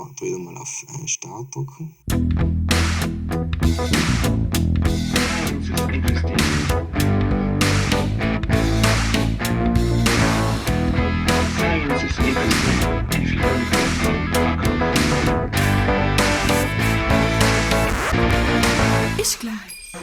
wieder mal auf Start drücken. Ist gleich.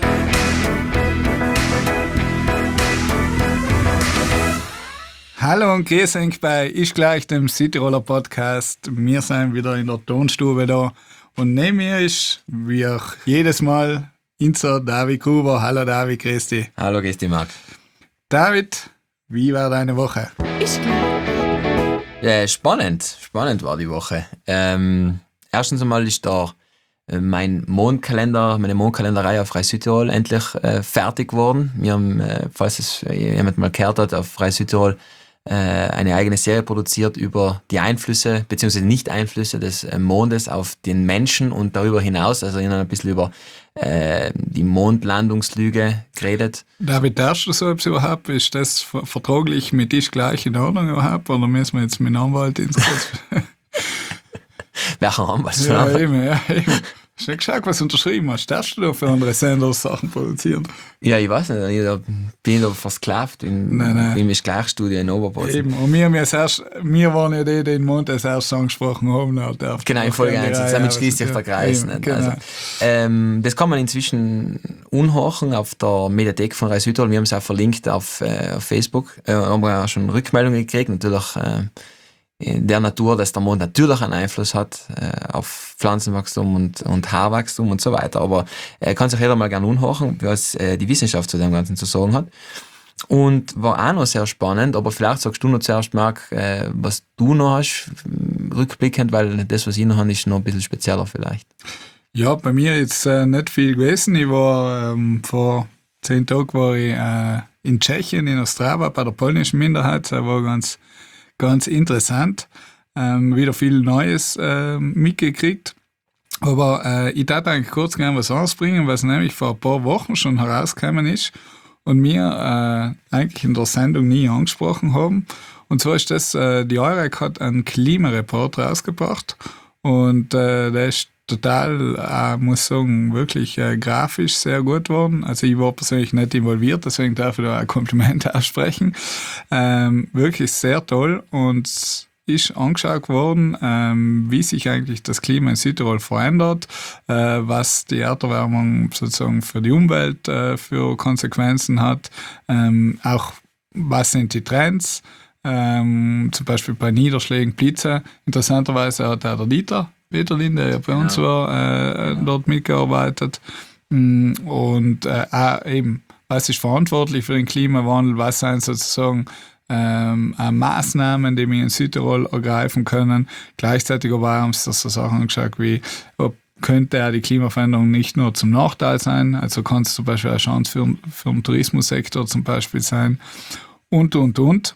Hallo und grüß euch bei Ist gleich, dem Südtiroler Podcast. Wir sind wieder in der Tonstube da und neben mir ist, wie auch jedes Mal, unser David Gruber. Hallo David, grüß dich. Hallo, grüß dich, Marc. David, wie war deine Woche? Ist gleich. Ja, spannend war die Woche. Erstens einmal ist da meine Mondkalenderreihe auf Frei Südtirol endlich fertig geworden. Wir haben, falls es jemand mal gehört hat, auf Frei Südtirol eine eigene Serie produziert über die Einflüsse bzw. Nicht-Einflüsse des Mondes auf den Menschen und darüber hinaus, also ein bisschen über die Mondlandungslüge geredet. David, darfst du so etwas überhaupt? Ist das vertraglich mit Ist gleich in Ordnung überhaupt? Oder müssen wir jetzt mit dem Anwalt ins Welcher Anwalt? Ja, eben. Hast du nicht geschaut, was du unterschrieben hast? Darfst du da für andere Sender Sachen produzieren? Ja, ich weiß nicht, ich bin da versklavt in Ist gleich-Studie in Oberbozen. Eben, und wir waren ja die den Mond als erstes angesprochen haben. Genau, in Folge 1, damit schließt sich der Kreis. Eben, nicht? genau. Also, das kann man inzwischen unhorchen auf der Mediathek von Frei Südtirol. Wir haben es auch verlinkt auf Facebook. Haben wir auch schon Rückmeldungen gekriegt, natürlich in der Natur, dass der Mond natürlich einen Einfluss hat auf Pflanzenwachstum und Haarwachstum und so weiter. Aber kann sich jeder mal gerne unhorchen, was die Wissenschaft zu dem Ganzen zu sagen hat. Und war auch noch sehr spannend, aber vielleicht sagst du noch zuerst, Marc, was du noch hast, rückblickend, weil das, was ich noch habe, ist noch ein bisschen spezieller vielleicht. Ja, bei mir jetzt nicht viel gewesen. Ich war vor 10 Tagen war ich in Tschechien, in Ostrava, bei der polnischen Minderheit. Das war ganz interessant. Wieder viel Neues mitgekriegt. Aber ich darf eigentlich kurz gerne was ausbringen, was nämlich vor ein paar Wochen schon herausgekommen ist und wir eigentlich in der Sendung nie angesprochen haben. Und zwar ist das, die EUREC hat einen Klimareport rausgebracht und der ist total, muss sagen, wirklich grafisch sehr gut geworden. Also ich war persönlich nicht involviert, deswegen darf ich da ein Kompliment aussprechen. Wirklich sehr toll und ist angeschaut worden, wie sich eigentlich das Klima in Südtirol verändert, was die Erderwärmung sozusagen für die Umwelt für Konsequenzen hat, auch was sind die Trends, zum Beispiel bei Niederschlägen, Blitze. Interessanterweise hat auch der Dieter Peterlin, der ja bei uns war, dort mitgearbeitet. Und auch eben, was ist verantwortlich für den Klimawandel, was sind sozusagen Maßnahmen, die wir in Südtirol ergreifen können. Gleichzeitig aber haben wir so Sachen angeschaut, wie könnte ja die Klimaveränderung nicht nur zum Nachteil sein, also kann es zum Beispiel eine Chance für den Tourismussektor zum Beispiel sein und. Und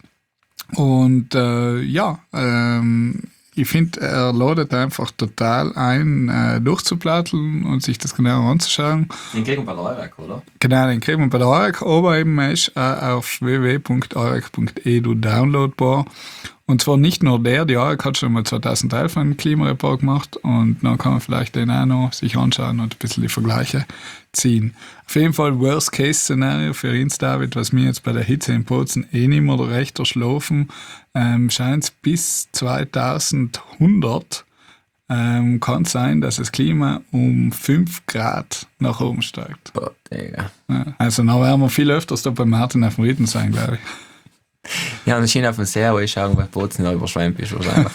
ich finde, er ladet einfach total ein, durchzuplatteln und sich das genauer anzuschauen. Den kriegen wir bei der EUREC, oder? Genau, den kriegen wir bei der EUREC, aber eben ist auch auf www.eurec.edu downloadbar. Und zwar nicht nur die EUREC hat schon mal 2011 einen Klimareport gemacht und dann kann man vielleicht den auch noch sich anschauen und ein bisschen die Vergleiche ziehen. Auf jeden Fall Worst-Case-Szenario für uns, David, was mir jetzt bei der Hitze in Bozen nicht mehr recht erschlafen, scheint es bis 2100 kann es sein, dass das Klima um 5 Grad nach oben steigt. Boah, Digga. Ja, also dann werden wir viel öfters da bei Martin auf dem Ritten sein, glaube ich. Ja, und das schien auf dem See, wo ich schaue, bei Bozen noch überschwemmt ist wahrscheinlich.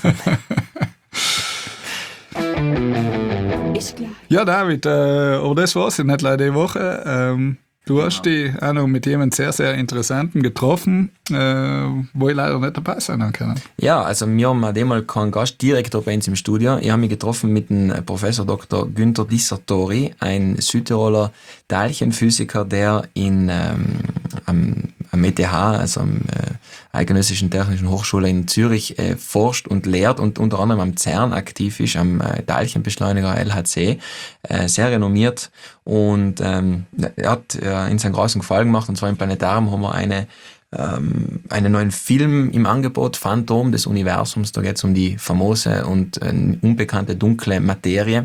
Ist gleich. Ja, David, aber das war's ja nicht leider die Woche. Du hast dich auch noch mit jemandem sehr, sehr Interessanten getroffen, wo ich leider nicht dabei sein kann. Ja, also wir haben auch einmal keinen Gast direkt bei uns im Studio. Ich habe mich getroffen mit dem Professor Dr. Günther Dissertori, ein Südtiroler Teilchenphysiker, der am ETH, also am Eidgenössischen Technischen Hochschule in Zürich, forscht und lehrt und unter anderem am CERN aktiv ist, am Teilchenbeschleuniger LHC, sehr renommiert. Und er hat in seinen großen Gefallen gemacht, und zwar im Planetarium haben wir eine einen neuen Film im Angebot, Phantom des Universums. Da geht es um die famose und unbekannte dunkle Materie,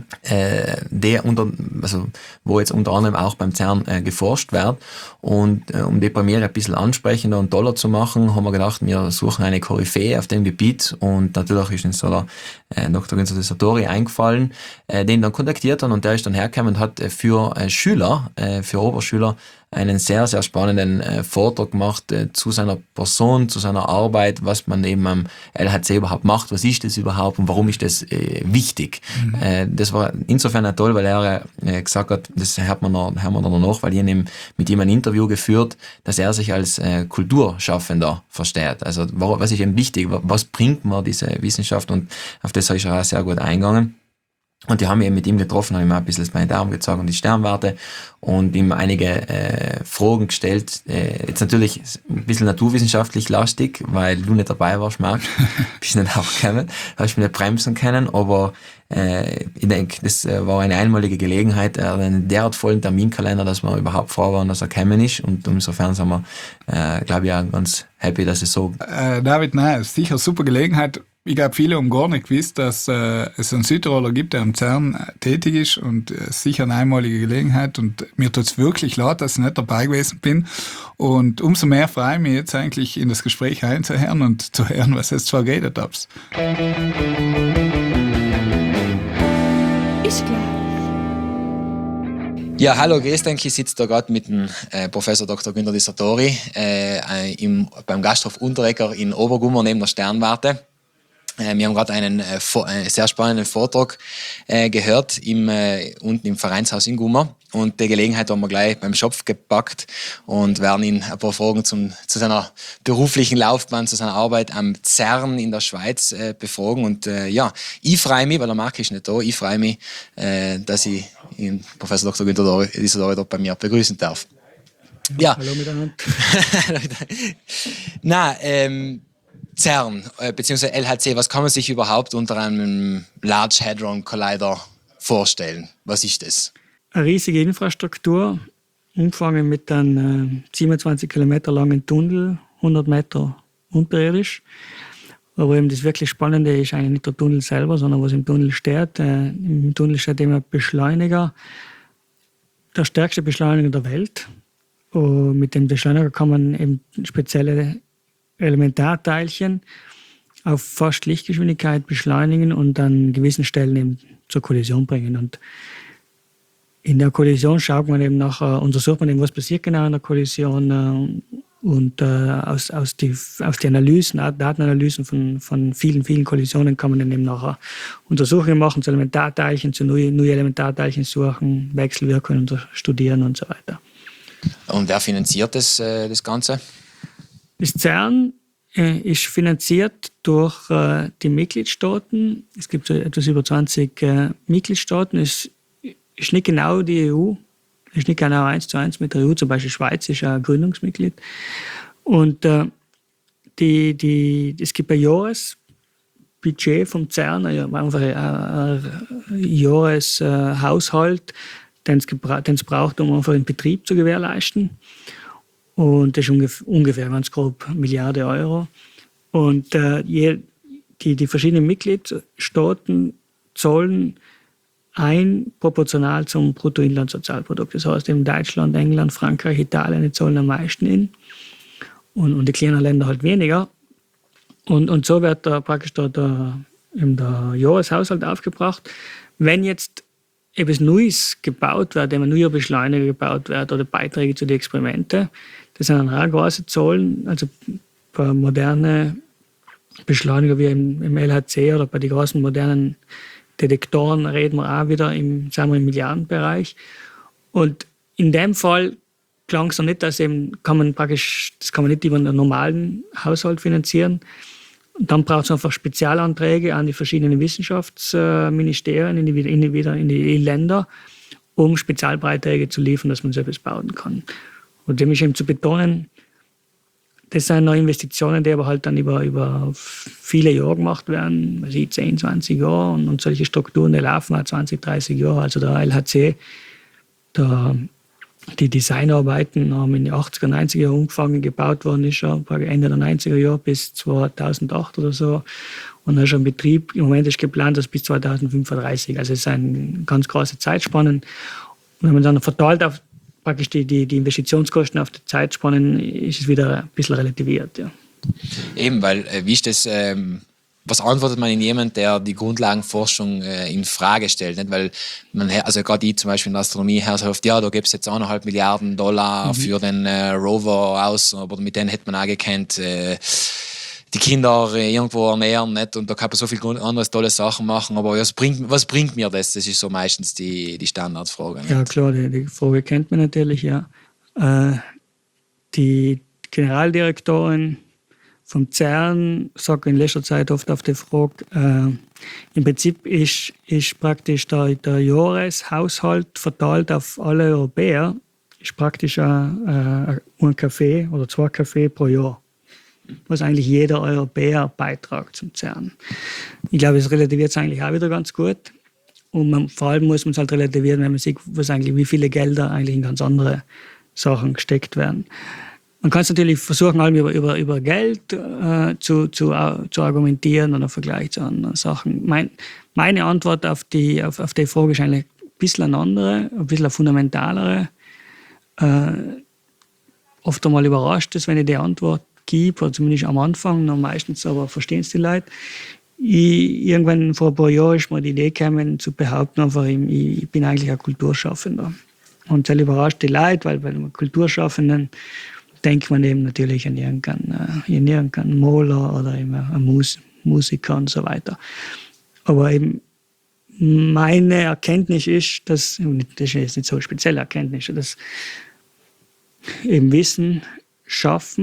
wo jetzt unter anderem auch beim CERN geforscht wird. Und um die Premiere ein bisschen ansprechender und toller zu machen, haben wir gedacht, wir suchen eine Koryphäe auf dem Gebiet. Und natürlich ist uns so der Dr. Günther Sartori eingefallen, den dann kontaktiert haben, und der ist dann hergekommen und hat für Schüler, für Oberschüler, einen sehr, sehr spannenden Vortrag gemacht zu seiner Person, zu seiner Arbeit, was man eben am LHC überhaupt macht, was ist das überhaupt und warum ist das wichtig. Das war insofern auch toll, weil er gesagt hat, das hört man dann noch, weil ich mit ihm ein Interview geführt, dass er sich als Kulturschaffender versteht. Also was ist eben wichtig, was bringt mir diese Wissenschaft, und auf das ist er auch sehr gut eingegangen. Und die haben mich eben mit ihm getroffen, habe ihm auch ein bisschen das Planetarium gezeigt und die Sternwarte und ihm einige Fragen gestellt. Jetzt natürlich ein bisschen naturwissenschaftlich lastig, weil du nicht dabei warst, Marc. Bist nicht auch gekommen, habe ich mich nicht bremsen können, aber ich denke, das war eine einmalige Gelegenheit, einen derart vollen Terminkalender, dass wir überhaupt froh waren, dass er gekommen ist, und insofern sind wir, glaube ich, auch ganz happy, dass es so... David, nein, ist sicher eine super Gelegenheit. Ich glaube, viele haben gar nicht gewusst, dass es einen Südtiroler gibt, der am CERN tätig ist, und sicher eine einmalige Gelegenheit, und mir tut es wirklich leid, dass ich nicht dabei gewesen bin, und umso mehr freue ich mich jetzt eigentlich, in das Gespräch einzuhören und zu hören, was ihr jetzt schon geredet habt. Ist klar. Ja, hallo, grüß dich. Ich sitze da gerade mit dem Professor Dr. Günther Sartori beim Gasthof Unterrecker in Obergummer neben der Sternwarte. Wir haben gerade einen sehr spannenden Vortrag gehört unten im Vereinshaus in Gummer, und die Gelegenheit haben wir gleich beim Schopf gepackt und werden ihn ein paar Fragen zu seiner beruflichen Laufbahn, zu seiner Arbeit am CERN in der Schweiz befragen. Und ich freue mich, weil der Marc ist nicht da, ich freue mich, dass ich ihn, Professor Dr. Günther Sartori dort bei mir begrüßen darf. Ja. Hallo miteinander. CERN bzw. LHC, was kann man sich überhaupt unter einem Large Hadron Collider vorstellen? Was ist das? Eine riesige Infrastruktur, umgefangen mit einem 27 Kilometer langen Tunnel, 100 Meter unterirdisch. Aber eben das wirklich Spannende ist eigentlich nicht der Tunnel selber, sondern was im Tunnel steht. Im Tunnel steht immer ein Beschleuniger, der stärkste Beschleuniger der Welt. Und mit dem Beschleuniger kann man eben spezielle Elementarteilchen auf fast Lichtgeschwindigkeit beschleunigen und an gewissen Stellen eben zur Kollision bringen. Und in der Kollision schaut man eben nachher, untersucht man eben, was passiert genau in der Kollision, und aus den Analysen, Datenanalysen von vielen, vielen Kollisionen kann man dann eben nachher Untersuchungen machen zu Elementarteilchen, zu neue Elementarteilchen suchen, Wechselwirkungen studieren und so weiter. Und wer finanziert das Ganze? Das CERN ist finanziert durch die Mitgliedstaaten. Es gibt so etwas über 20 Mitgliedstaaten. Es ist nicht genau die EU, es ist nicht genau 1:1 mit der EU. Zum Beispiel Schweiz ist ein Gründungsmitglied. Und es gibt ein Jahresbudget vom CERN, einfach ein Jahreshaushalt, den es braucht, um einfach den Betrieb zu gewährleisten. Und das ist ungefähr ganz grob Milliarde Euro. Und die verschiedenen Mitgliedstaaten zahlen proportional zum Bruttoinlandssozialprodukt. Das heißt, in Deutschland, England, Frankreich, Italien, die zahlen am meisten in. Und die kleinen Länder halt weniger. Und so wird praktisch der Jahreshaushalt aufgebracht. Wenn jetzt etwas Neues gebaut wird, ein neuer Beschleuniger gebaut wird oder Beiträge zu den Experimenten, das sind dann auch große Zahlen. Also bei modernen Beschleuniger wie im LHC oder bei den großen modernen Detektoren reden wir auch wieder im Milliardenbereich. Und in dem Fall klang es noch nicht, dass das kann man nicht über einen normalen Haushalt finanzieren. Und dann braucht es einfach Spezialanträge an die verschiedenen Wissenschaftsministerien in die Länder, um Spezialbeiträge zu liefern, dass man so etwas bauen kann. Und dem ist eben zu betonen, das sind noch Investitionen, die aber halt dann über viele Jahre gemacht werden, also 10, 20 Jahre, und solche Strukturen, die laufen auch 20, 30 Jahre. Also der LHC, der Die Designarbeiten haben in den 80er, 90er Jahren angefangen, gebaut worden ist schon Ende der 90er Jahre bis 2008 oder so. Und dann ist schon Betrieb, im Moment ist geplant, dass bis 2035. Also es sind ganz große Zeitspannen. Und wenn man dann verteilt auf praktisch die Investitionskosten auf die Zeitspannen, ist es wieder ein bisschen relativiert. Ja. Eben, weil wie ist das, was antwortet man in jemand, der die Grundlagenforschung in Frage stellt? Nicht? Weil man, also gerade ich zum Beispiel in der Astronomie her so oft, ja, da gibt es jetzt $1,5 Milliarden für den Rover aus, aber mit denen hätte man auch gekannt, die Kinder irgendwo ernähren, nicht? Und da kann man so viele andere tolle Sachen machen, aber was bringt mir das? Das ist so meistens die Standardfrage. Nicht? Ja klar, die Frage kennt man natürlich, ja. Die Generaldirektorin vom CERN sagt in letzter Zeit oft auf die Frage, im Prinzip ist praktisch der Jahreshaushalt verteilt auf alle Europäer, ist praktisch ein Kaffee oder 2 Kaffee pro Jahr, was eigentlich jeder Europäer beitragt zum CERN. Ich glaube, es relativiert es eigentlich auch wieder ganz gut. Und vor allem muss man es halt relativieren, wenn man sieht, wie viele Gelder eigentlich in ganz andere Sachen gesteckt werden. Man kann es natürlich versuchen, allem über Geld zu argumentieren oder im Vergleich zu anderen Sachen. Meine Antwort auf die Frage ist eigentlich ein bisschen eine andere, ein bisschen eine fundamentalere. Oft einmal überrascht es, wenn ich die Antwort gebe, oder zumindest am Anfang, noch meistens aber verstehen es die Leute. Irgendwann vor ein paar Jahren ist mir die Idee gekommen, zu behaupten, einfach, ich bin eigentlich ein Kulturschaffender. Und das überrascht die Leute, weil bei einem Kulturschaffenden denkt man eben natürlich an irgendeinen Maler oder eben einen Musiker und so weiter. Aber eben meine Erkenntnis ist, das ist jetzt nicht so eine spezielle Erkenntnis, dass eben Wissenschaft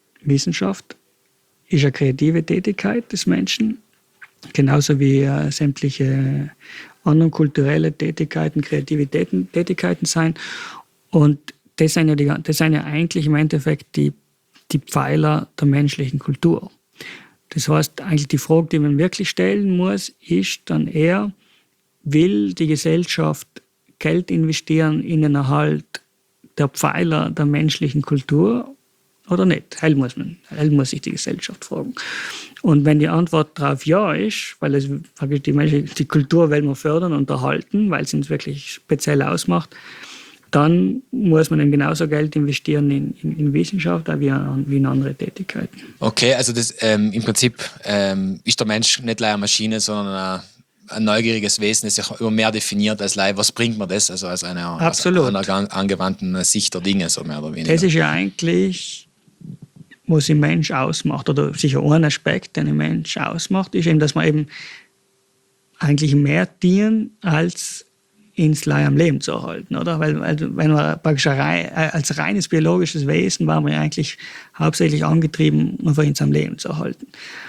ist eine kreative Tätigkeit des Menschen, genauso wie sämtliche andere kulturelle Tätigkeiten, kreative Tätigkeiten sein. Und das sind ja eigentlich im Endeffekt die Pfeiler der menschlichen Kultur. Das heißt, eigentlich die Frage, die man wirklich stellen muss, ist dann eher, will die Gesellschaft Geld investieren in den Erhalt der Pfeiler der menschlichen Kultur oder nicht? Hell muss sich die Gesellschaft fragen. Und wenn die Antwort darauf ja ist, weil es die Kultur will man fördern und erhalten, weil es uns wirklich speziell ausmacht, dann muss man eben genauso Geld investieren in Wissenschaft wie in andere Tätigkeiten. Okay, also das, im Prinzip ist der Mensch nicht eine Maschine, sondern ein neugieriges Wesen, das sich immer mehr definiert als was bringt mir das? Also aus einer angewandten Sicht der Dinge, so mehr oder weniger. Das ist ja eigentlich, was den Mensch ausmacht, oder sicher ein Aspekt, den den Mensch ausmacht, ist eben, dass man eben eigentlich mehr dienen, als ins Leih am Leben zu erhalten, oder? Weil wenn man praktisch als reines biologisches Wesen war man eigentlich hauptsächlich angetrieben, einfach ins am Leben zu erhalten.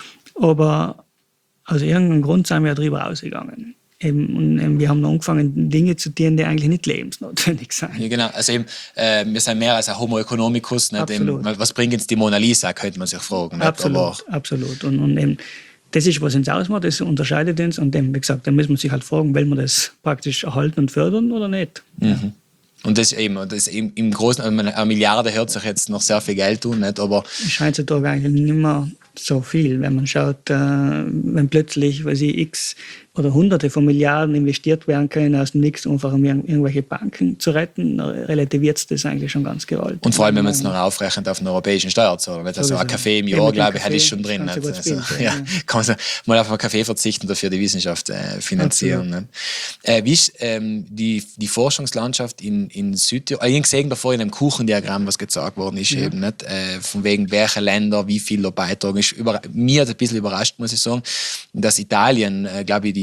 Aber aus irgendeinem Grund sind wir darüber ausgegangen. Und wir haben angefangen, Dinge zu tun, die eigentlich nicht lebensnotwendig sind. Ja, genau. Also eben, wir sind mehr als ein Homo economicus. Nicht? Eben, was bringt uns die Mona Lisa, könnte man sich fragen. Nicht? Absolut. Und eben, das ist, was uns ausmacht, das unterscheidet uns. Und dann, wie gesagt, dann muss man sich halt fragen, will man das praktisch erhalten und fördern oder nicht. Mhm. Und das eben im Großen, eine Milliarde hört sich jetzt noch sehr viel Geld tun, nicht? Aber es scheint heutzutage eigentlich nicht mehr so viel, wenn man schaut, wenn plötzlich, X oder Hunderte von Milliarden investiert werden können aus dem Nichts, einfach um irgendwelche Banken zu retten, relativiert es das eigentlich schon ganz gewaltig. Und vor allem, wenn man es noch aufrechnet auf einen europäischen Steuerzahler. Also ein Kaffee im Jahr, glaube ich, hätte ich schon drin. Also, kann man mal auf einen Kaffee verzichten, dafür die Wissenschaft finanzieren. Wie ist die Forschungslandschaft in Südtirol? Ich habe gesehen davor in einem Kuchendiagramm, was gezeigt worden ist, eben, nicht? Von wegen welche Länder, wie viel da beitragen. Mir hat es ein bisschen überrascht, muss ich sagen, dass Italien, glaube ich, die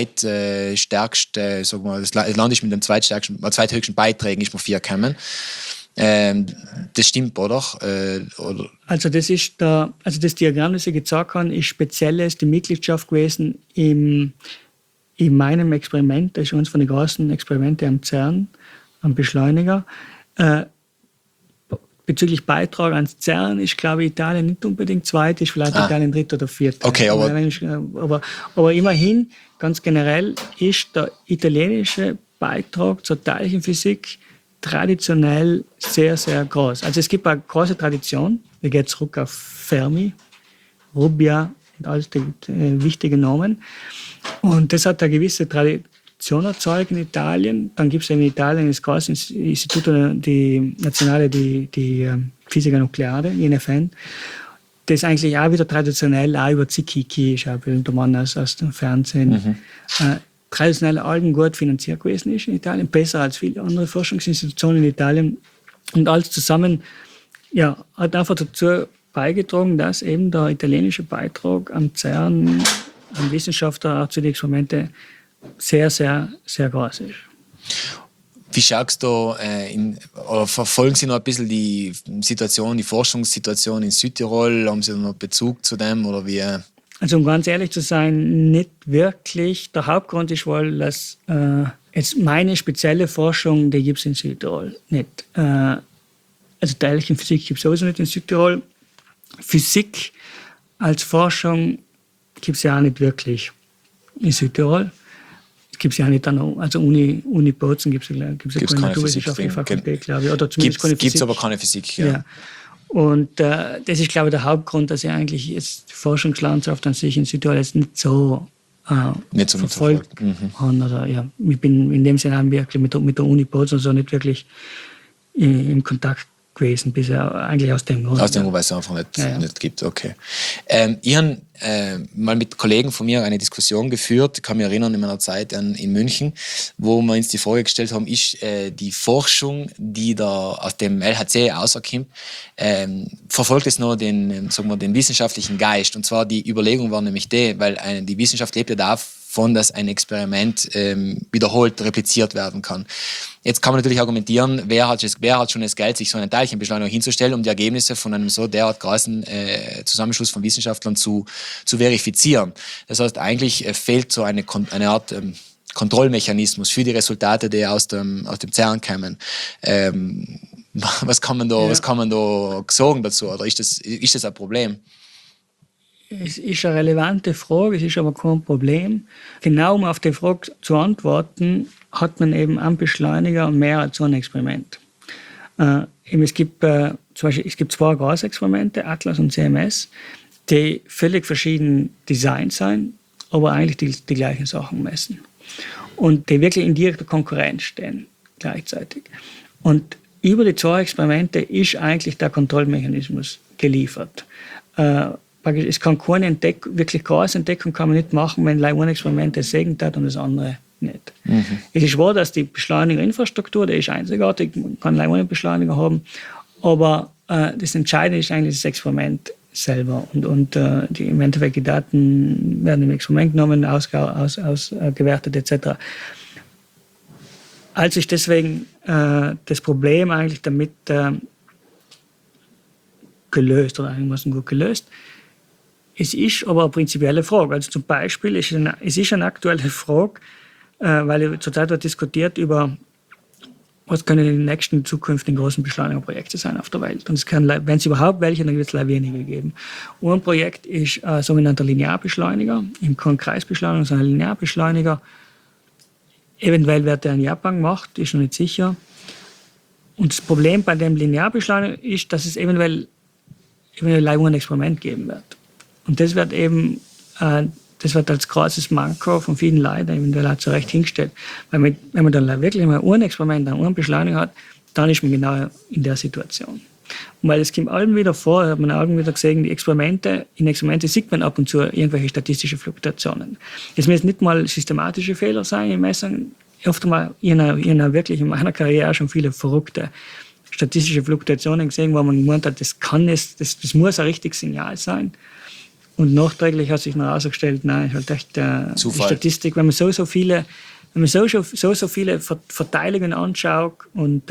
zweitstärkste, sagen wir, das Land ist mit dem zweithöchsten Beiträgen, ist mir 4 gekommen. Das stimmt, oder? Also das Diagramm, das ich gezeigt habe, ist speziell die Mitgliedschaft gewesen in meinem Experiment. Das ist eines von den großen Experimente am CERN, am Beschleuniger. Bezüglich Beitrag ans CERN ist, glaube ich, Italien nicht unbedingt zweit, ist vielleicht Italien dritt oder viert. Okay, aber immerhin, ganz generell, ist der italienische Beitrag zur Teilchenphysik traditionell sehr, sehr groß. Also es gibt eine große Tradition, wir gehen zurück auf Fermi, Rubbia und all die wichtigen Namen. Und das hat eine gewisse Tradition erzeugt in Italien. Dann gibt es in Italien das große Instituto die Nazionale di Fisica Nucleare, INFN, das eigentlich auch wieder traditionell auch über Zicchi, ist auch ein berühmter Mann aus dem Fernsehen, traditionell allem gut finanziert gewesen ist in Italien, besser als viele andere Forschungsinstitutionen in Italien. Und alles zusammen hat einfach dazu beigetragen, dass eben der italienische Beitrag am CERN, am Wissenschaftler auch zu den Experimenten sehr, sehr, sehr groß ist. Wie schaust du oder verfolgen Sie noch ein bisschen die Forschungssituation in Südtirol? Haben Sie noch Bezug zu dem oder wie? Also um ganz ehrlich zu sein, nicht wirklich. Der Hauptgrund ist wohl, dass jetzt meine spezielle Forschung, die gibt es in Südtirol nicht. Also Teilchenphysik gibt es sowieso nicht in Südtirol. Physik als Forschung gibt es ja auch nicht wirklich in Südtirol. Es gibt es ja auch nicht an, also Uni Bozen gibt es keine naturwissenschaftliche Fakultät, glaube ich. Oder zumindest keine Physik. Gibt es aber keine Physik, ja. Und das ist, glaube ich, der Hauptgrund, dass ich eigentlich jetzt die Forschungslandschaft an sich in Südtirol jetzt nicht so verfolgt habe. Oder, ich bin in dem Sinne auch wirklich mit der Uni Bozen so nicht wirklich im Kontakt gewesen, bisher eigentlich aus dem Grund. Aus dem Grund, weil es einfach nicht gibt, okay. Ich habe mal mit Kollegen von mir eine Diskussion geführt, ich kann mich erinnern in meiner Zeit in München, wo wir uns die Frage gestellt haben, ist die Forschung, die da aus dem LHC rauskommt, verfolgt es noch den wissenschaftlichen Geist? Und zwar die Überlegung war nämlich weil die Wissenschaft lebt ja davon, dass ein Experiment wiederholt repliziert werden kann. Jetzt kann man natürlich argumentieren, wer hat schon das Geld, sich so einen Teilchenbeschleuniger hinzustellen, um die Ergebnisse von einem so derart großen Zusammenschluss von Wissenschaftlern zu verifizieren. Das heißt, eigentlich fehlt so eine Art Kontrollmechanismus für die Resultate, die aus dem CERN kommen. Was kann man da sagen dazu? Oder ist das ein Problem? Es ist eine relevante Frage, es ist aber kein Problem. Genau um auf die Frage zu antworten, hat man eben am Beschleuniger mehr als so ein Experiment. Es gibt zum Beispiel zwei Großexperimente, Atlas und CMS, die völlig verschieden designt sind, aber eigentlich die gleichen Sachen messen. Und die wirklich in direkter Konkurrenz stehen gleichzeitig. Und über die zwei Experimente ist eigentlich der Kontrollmechanismus geliefert. Es kann keine wirklich große Entdeckung kann man nicht machen, wenn ein Experiment das segnet hat und das andere nicht. Es ist wahr, dass die Beschleunigerinfrastruktur, die ist einzigartig, man kann einen Beschleuniger haben, aber das Entscheidende ist eigentlich das Experiment selber. Und im Endeffekt die Daten werden im Experiment genommen, ausgewertet etc. Also ist deswegen das Problem eigentlich damit gelöst oder einigermaßen gut gelöst. Es ist aber eine prinzipielle Frage. Also zum Beispiel es ist eine aktuelle Frage, weil zurzeit wird diskutiert über, was können die nächsten zukünftigen großen Beschleunigerprojekte sein auf der Welt. Und es kann, wenn es überhaupt welche, dann wird es leider wenige geben. Und ein Projekt ist ein sogenannter Linearbeschleuniger, im Kreisbeschleuniger, sondern ein Linearbeschleuniger. Eventuell wird der in Japan gemacht, ist noch nicht sicher. Und das Problem bei dem Linearbeschleuniger ist, dass es eventuell ein Experiment geben wird. Und das wird eben als großes Manko von vielen Leuten eventuell auch zu Recht hingestellt. Weil wenn man dann wirklich mal ein Experiment, einen Beschleuniger hat, dann ist man genau in der Situation. Und weil es kommt allem wieder vor, hat man auch wieder gesehen, in Experimente sieht man ab und zu irgendwelche statistische Fluktuationen. Es müssen nicht mal systematische Fehler sein in Messungen. Oft mal in meiner Karriere schon viele verrückte statistische Fluktuationen gesehen, wo man gemeint hat, das muss ein richtiges Signal sein. Und nachträglich hat sich noch herausgestellt, nein, ist halt echt die Statistik, wenn man so viele Verteilungen anschaut und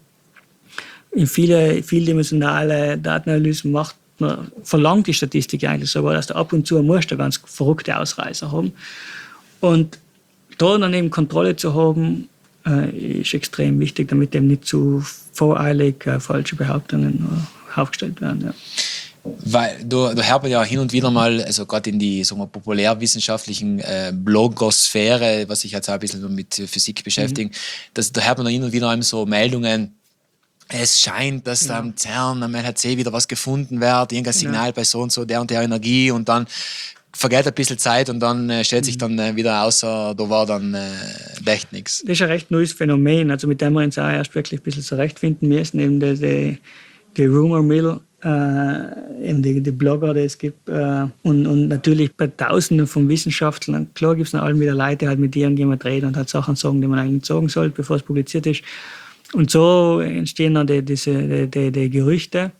vieldimensionale Datenanalysen macht, verlangt die Statistik eigentlich sogar, dass du ab und zu musst, ganz verrückte Ausreißer haben. Und da dann eben Kontrolle zu haben, ist extrem wichtig, damit eben nicht zu voreilig falsche Behauptungen aufgestellt werden. Ja. Weil da hört man ja hin und wieder mal, also gerade in die sagen wir, populärwissenschaftlichen Blogosphäre, was sich jetzt auch ein bisschen mit Physik beschäftigt, da hört man hin und wieder einem so Meldungen, es scheint, dass da am CERN, am LHC wieder was gefunden wird, irgendein Signal bei so und so, der und der Energie und dann vergeht ein bisschen Zeit und dann stellt sich dann wieder außer, da war dann echt nichts. Das ist ein recht neues Phänomen, also mit dem wir uns auch erst wirklich ein bisschen zurechtfinden müssen, eben die Rumor Mill, eben die Blogger, die es gibt und natürlich bei Tausenden von Wissenschaftlern, klar gibt es noch allem wieder Leute, die halt mit irgendjemand reden und halt Sachen sagen, die man eigentlich nicht sagen soll, bevor es publiziert ist. Und so entstehen dann die Gerüchte.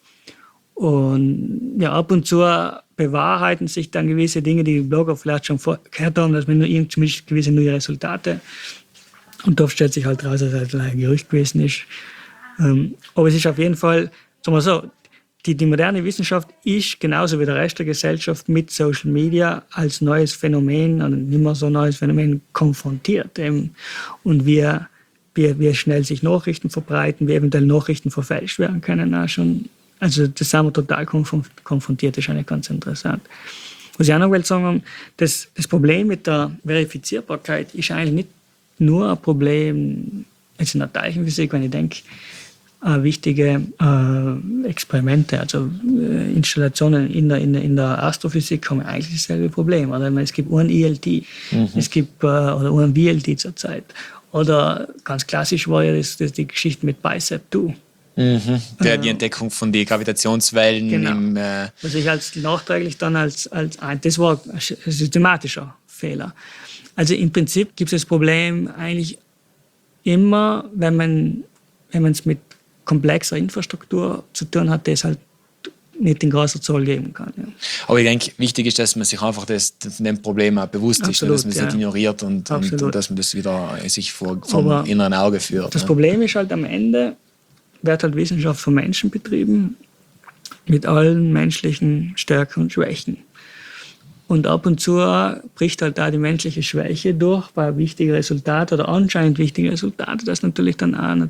Und ja, ab und zu bewahrheiten sich dann gewisse Dinge, die Blogger vielleicht schon gehört haben, dass man nur zumindest gewisse neue Resultate. Und oft stellt sich halt raus, dass es ein Gerücht gewesen ist. Aber es ist auf jeden Fall, sagen wir so, die moderne Wissenschaft ist genauso wie der Rest der Gesellschaft mit Social Media als neues Phänomen, und nicht mehr so neues Phänomen, konfrontiert. Und wie schnell sich Nachrichten verbreiten, wie eventuell Nachrichten verfälscht werden können auch schon. Also das sind wir total konfrontiert, das ist eigentlich ganz interessant. Was ich auch noch will sagen, das Problem mit der Verifizierbarkeit ist eigentlich nicht nur ein Problem jetzt in der Teilchenphysik, wenn ich denke, wichtige Experimente, also Installationen in der Astrophysik haben eigentlich dasselbe Problem. Oder? Es gibt ein ILT, es gibt oder ein VLT zurzeit. Oder ganz klassisch war ja das die Geschichte mit BICEP2. Die Entdeckung von den Gravitationswellen. Genau. Was ich nachträglich dann das war ein systematischer Fehler. Also im Prinzip gibt es das Problem eigentlich immer, wenn man es mit komplexer Infrastruktur zu tun hat, das halt nicht in großer Zahl geben kann. Ja. Aber ich denke, wichtig ist, dass man sich einfach dem Problem auch bewusst ist, dass man es nicht ignoriert und dass man das wieder sich vom inneren Auge führt. Das Problem ist halt am Ende, wird halt Wissenschaft von Menschen betrieben, mit allen menschlichen Stärken und Schwächen. Und ab und zu bricht halt da die menschliche Schwäche durch bei wichtigen Resultaten oder anscheinend wichtigen Resultaten, dass natürlich dann auch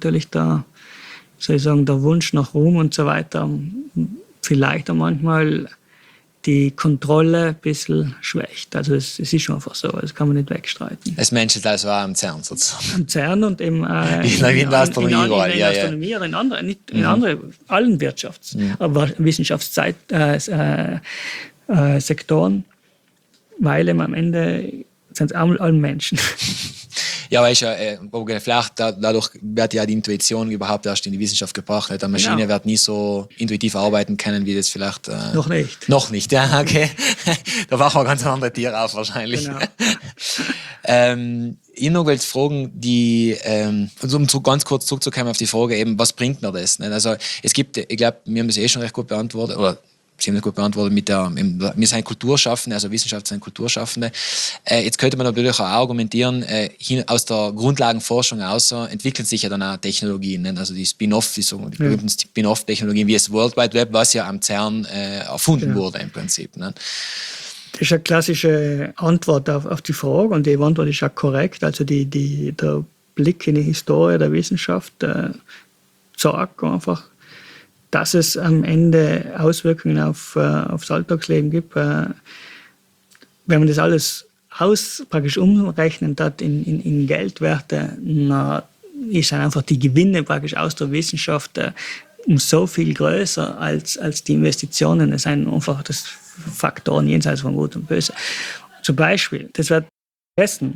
der Wunsch nach Ruhm und so weiter vielleicht auch manchmal die Kontrolle ein bisschen schwächt. Also es ist schon einfach so, das kann man nicht wegstreiten. Es menschelt also auch am CERN sozusagen. Am CERN und im in der Astronomie oder in anderen, nicht in anderen, allen Wissenschaftssektoren, weil am Ende sind es alle Menschen. Ja, aber vielleicht dadurch wird ja die Intuition überhaupt erst in die Wissenschaft gebracht. Eine Maschine wird nie so intuitiv arbeiten können, wie das vielleicht... Noch nicht. Noch nicht, ja, okay. Da wachen wir ganz andere Tiere auf wahrscheinlich. Genau. Ich noch wollte fragen, um ganz kurz zurückzukommen auf die Frage eben, was bringt mir das? Also es gibt, ich glaube, wir haben das schon recht gut beantwortet, oder Sie haben das gut beantwortet wir sind Kulturschaffende, also Wissenschaft sind Kulturschaffende. Jetzt könnte man natürlich auch argumentieren, aus der Grundlagenforschung entwickeln sich ja dann auch Technologien, also die Spin-off, die berühmten Spin-off-Technologien wie das World Wide Web, was ja am CERN erfunden wurde im Prinzip. Ne? Das ist eine klassische Antwort auf die Frage und die Antwort ist auch korrekt. Also der Blick in die Historie der Wissenschaft sagt einfach, dass es am Ende Auswirkungen aufs Alltagsleben gibt. Wenn man das alles praktisch umrechnen hat in Geldwerte, ist einfach die Gewinne praktisch aus der Wissenschaft um so viel größer als die Investitionen. Es sind einfach das Faktoren jenseits von Gut und Böse. Zum Beispiel, das wird vergessen,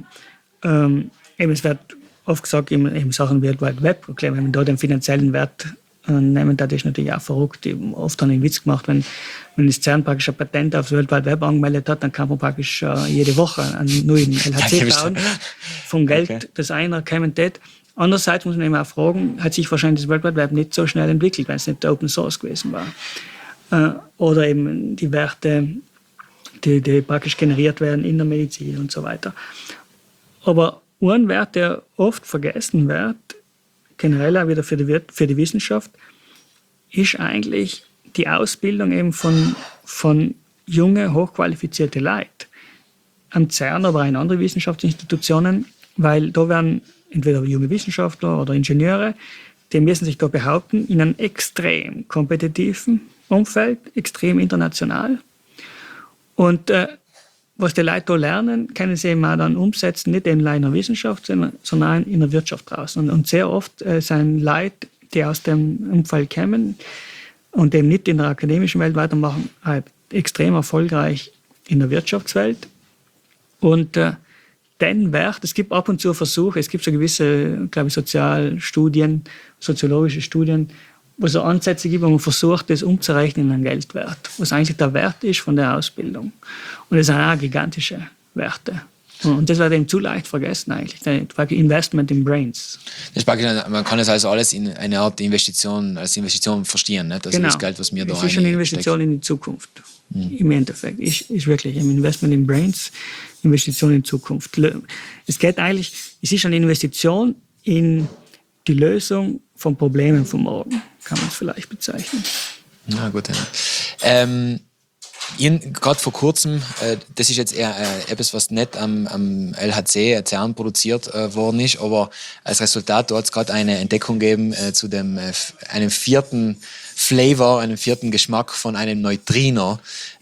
es wird oft gesagt, in Sachen World Wide Web, wenn man da den finanziellen Wert nehmen, das ist natürlich auch verrückt. Ich habe oft einen Witz gemacht, wenn das CERN praktisch ein Patent auf das World Wide Web angemeldet hat, dann kann man praktisch jede Woche einen neuen LHC bauen vom Geld, das einer kommen tät. Andererseits muss man eben auch fragen, hat sich wahrscheinlich das World Wide Web nicht so schnell entwickelt, wenn es nicht Open Source gewesen war. Oder eben die Werte, die praktisch generiert werden in der Medizin und so weiter. Aber ein Wert, der oft vergessen wird, generell auch wieder für die Wissenschaft, ist eigentlich die Ausbildung eben von jungen, hochqualifizierten Leuten. Am CERN, aber auch in anderen Wissenschaftsinstitutionen, weil da werden entweder junge Wissenschaftler oder Ingenieure, die müssen sich da behaupten in einem extrem kompetitiven Umfeld, extrem international. Und was die Leute da lernen, können sie eben auch dann umsetzen, nicht in der Wissenschaft, sondern in der Wirtschaft draußen. Und sehr oft sind Leute, die aus dem Umfeld kommen und eben nicht in der akademischen Welt weitermachen, halt extrem erfolgreich in der Wirtschaftswelt. Und den Wert, es gibt ab und zu Versuche, es gibt so gewisse, glaube ich, Sozialstudien, soziologische Studien, wo es so Ansätze gibt, wo man versucht, das umzurechnen in einen Geldwert, was eigentlich der Wert ist von der Ausbildung. Und das sind auch gigantische Werte. Und das wird eben zu leicht vergessen eigentlich, das Investment in Brains. Das ist man kann es also alles in eine Art Investition, als Investition verstehen, nicht? Also genau. Das Geld, was mir da es ist eine Investition in die Zukunft, im Endeffekt. Ist wirklich ein Investment in Brains, Investition in Zukunft. Es geht eigentlich, es ist eine Investition in die Lösung von Problemen von morgen, kann man es vielleicht bezeichnen. Na gut, ja. Gerade vor kurzem, das ist jetzt eher etwas, was nicht am LHC CERN produziert worden ist, aber als Resultat dort hat es gerade eine Entdeckung gegeben zu einem vierten Flavor, einem vierten Geschmack von einem Neutrino.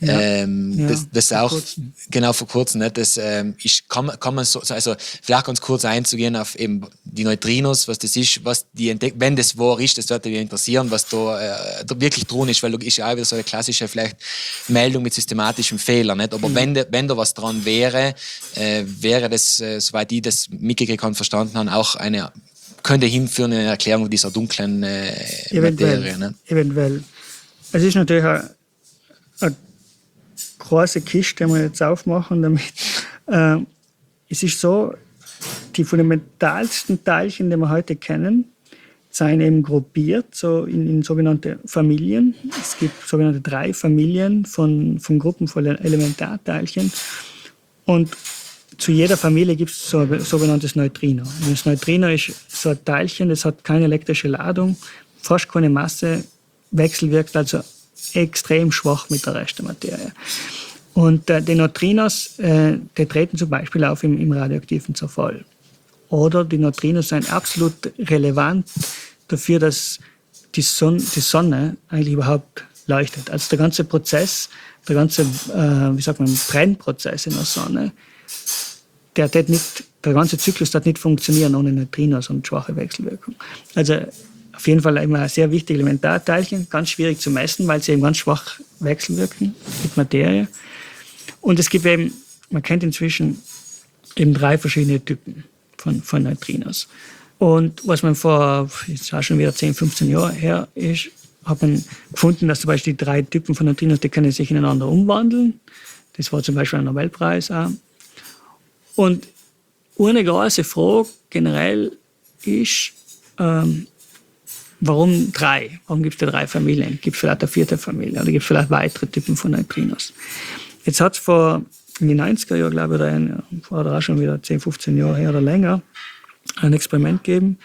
Das auch kurzem. Genau vor kurzem. Ne? Das kann man so, also vielleicht ganz kurz einzugehen auf eben die Neutrinos, was das ist, was die wenn das wahr ist, das würde mich interessieren, was da wirklich dran ist, weil da ist ja auch wieder so eine klassische vielleicht Meldung mit systematischem Fehler, nicht? Aber wenn da was dran wäre, wäre das, soweit ich das mitgekriegt habe und verstanden habe, auch könnte hinführen in eine Erklärung dieser dunklen Materie. Ne? Eventuell. Es ist natürlich eine große Kiste, die wir jetzt aufmachen damit. Es ist so, die fundamentalsten Teilchen, die wir heute kennen, sind eben gruppiert so in sogenannte Familien. Es gibt sogenannte 3 Familien von Gruppen von Elementarteilchen. Und zu jeder Familie gibt es so ein sogenanntes Neutrino. Und das Neutrino ist so ein Teilchen, das hat keine elektrische Ladung, fast keine Masse, wechselwirkt also extrem schwach mit der Rest der Materie. Und die Neutrinos, die treten zum Beispiel auf im radioaktiven Zerfall. Oder die Neutrinos sind absolut relevant dafür, dass die Sonne eigentlich überhaupt leuchtet. Also der ganze Prozess, der ganze Brennprozess in der Sonne, der ganze Zyklus darf nicht funktionieren ohne Neutrinos und schwache Wechselwirkung. Also auf jeden Fall immer ein sehr wichtiges Elementarteilchen, ganz schwierig zu messen, weil sie eben ganz schwach wechselwirken mit Materie. Und es gibt eben, man kennt inzwischen eben 3 verschiedene Typen von Neutrinos. Und was man vor, jetzt auch schon wieder 10, 15 Jahren her ist, hat man gefunden, dass zum Beispiel die 3 Typen von Neutrinos, die können sich ineinander umwandeln. Das war zum Beispiel ein Nobelpreis auch. Und eine große Frage generell ist, warum 3? Warum gibt es da 3 Familien? Gibt es vielleicht eine 4. Familie oder gibt es vielleicht weitere Typen von Neutrinos? Jetzt hat es in den 90er Jahren, glaube ich, oder auch schon wieder 10, 15 Jahre her oder länger, ein Experiment gegeben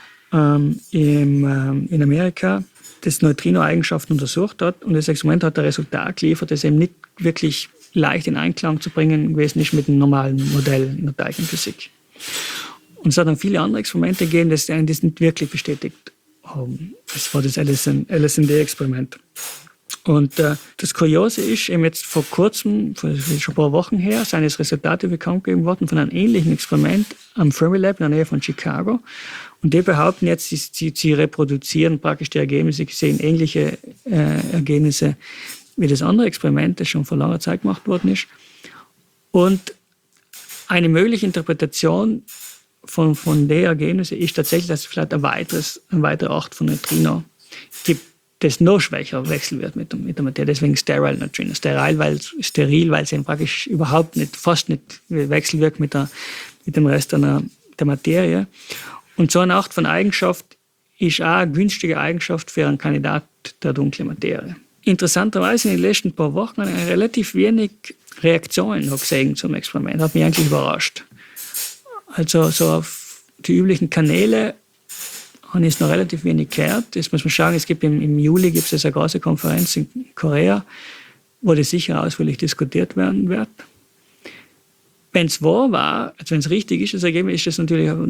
in Amerika, das Neutrino-Eigenschaften untersucht hat. Und das Experiment hat ein Resultat geliefert, das eben nicht wirklich leicht in Einklang zu bringen gewesen ist mit einem normalen Modell in der Teilchenphysik. Und es hat dann viele andere Experimente gegeben, die das nicht wirklich bestätigt haben. Das war das LSND-Experiment. Und das Kuriose ist, eben jetzt vor kurzem, schon ein paar Wochen her, sind jetzt Resultate bekannt gegeben worden von einem ähnlichen Experiment am Fermilab in der Nähe von Chicago. Und die behaupten jetzt, sie reproduzieren praktisch die Ergebnisse, sie sehen ähnliche Ergebnisse wie das andere Experiment, das schon vor langer Zeit gemacht worden ist. Und eine mögliche Interpretation von den Ergebnissen ist tatsächlich, dass es vielleicht eine weitere Art von Neutrino gibt, das noch schwächer wechseln wird mit der Materie. Deswegen Sterile Neutrino. Steril, weil es eben praktisch überhaupt nicht, fast nicht wechselwirkt mit dem Rest der Materie. Und so eine Art von Eigenschaft ist auch eine günstige Eigenschaft für einen Kandidat der dunklen Materie. Interessanterweise in den letzten paar Wochen habe ich relativ wenig Reaktionen gesehen zum Experiment. Hat mich eigentlich überrascht. Also so auf die üblichen Kanäle habe ich noch relativ wenig gehört. Jetzt muss man schauen, es gibt im Juli gibt es eine große Konferenz in Korea, wo das sicher ausführlich diskutiert werden wird. Wenn es wahr war, also wenn es richtig ist, das Ergebnis, ist das natürlich ein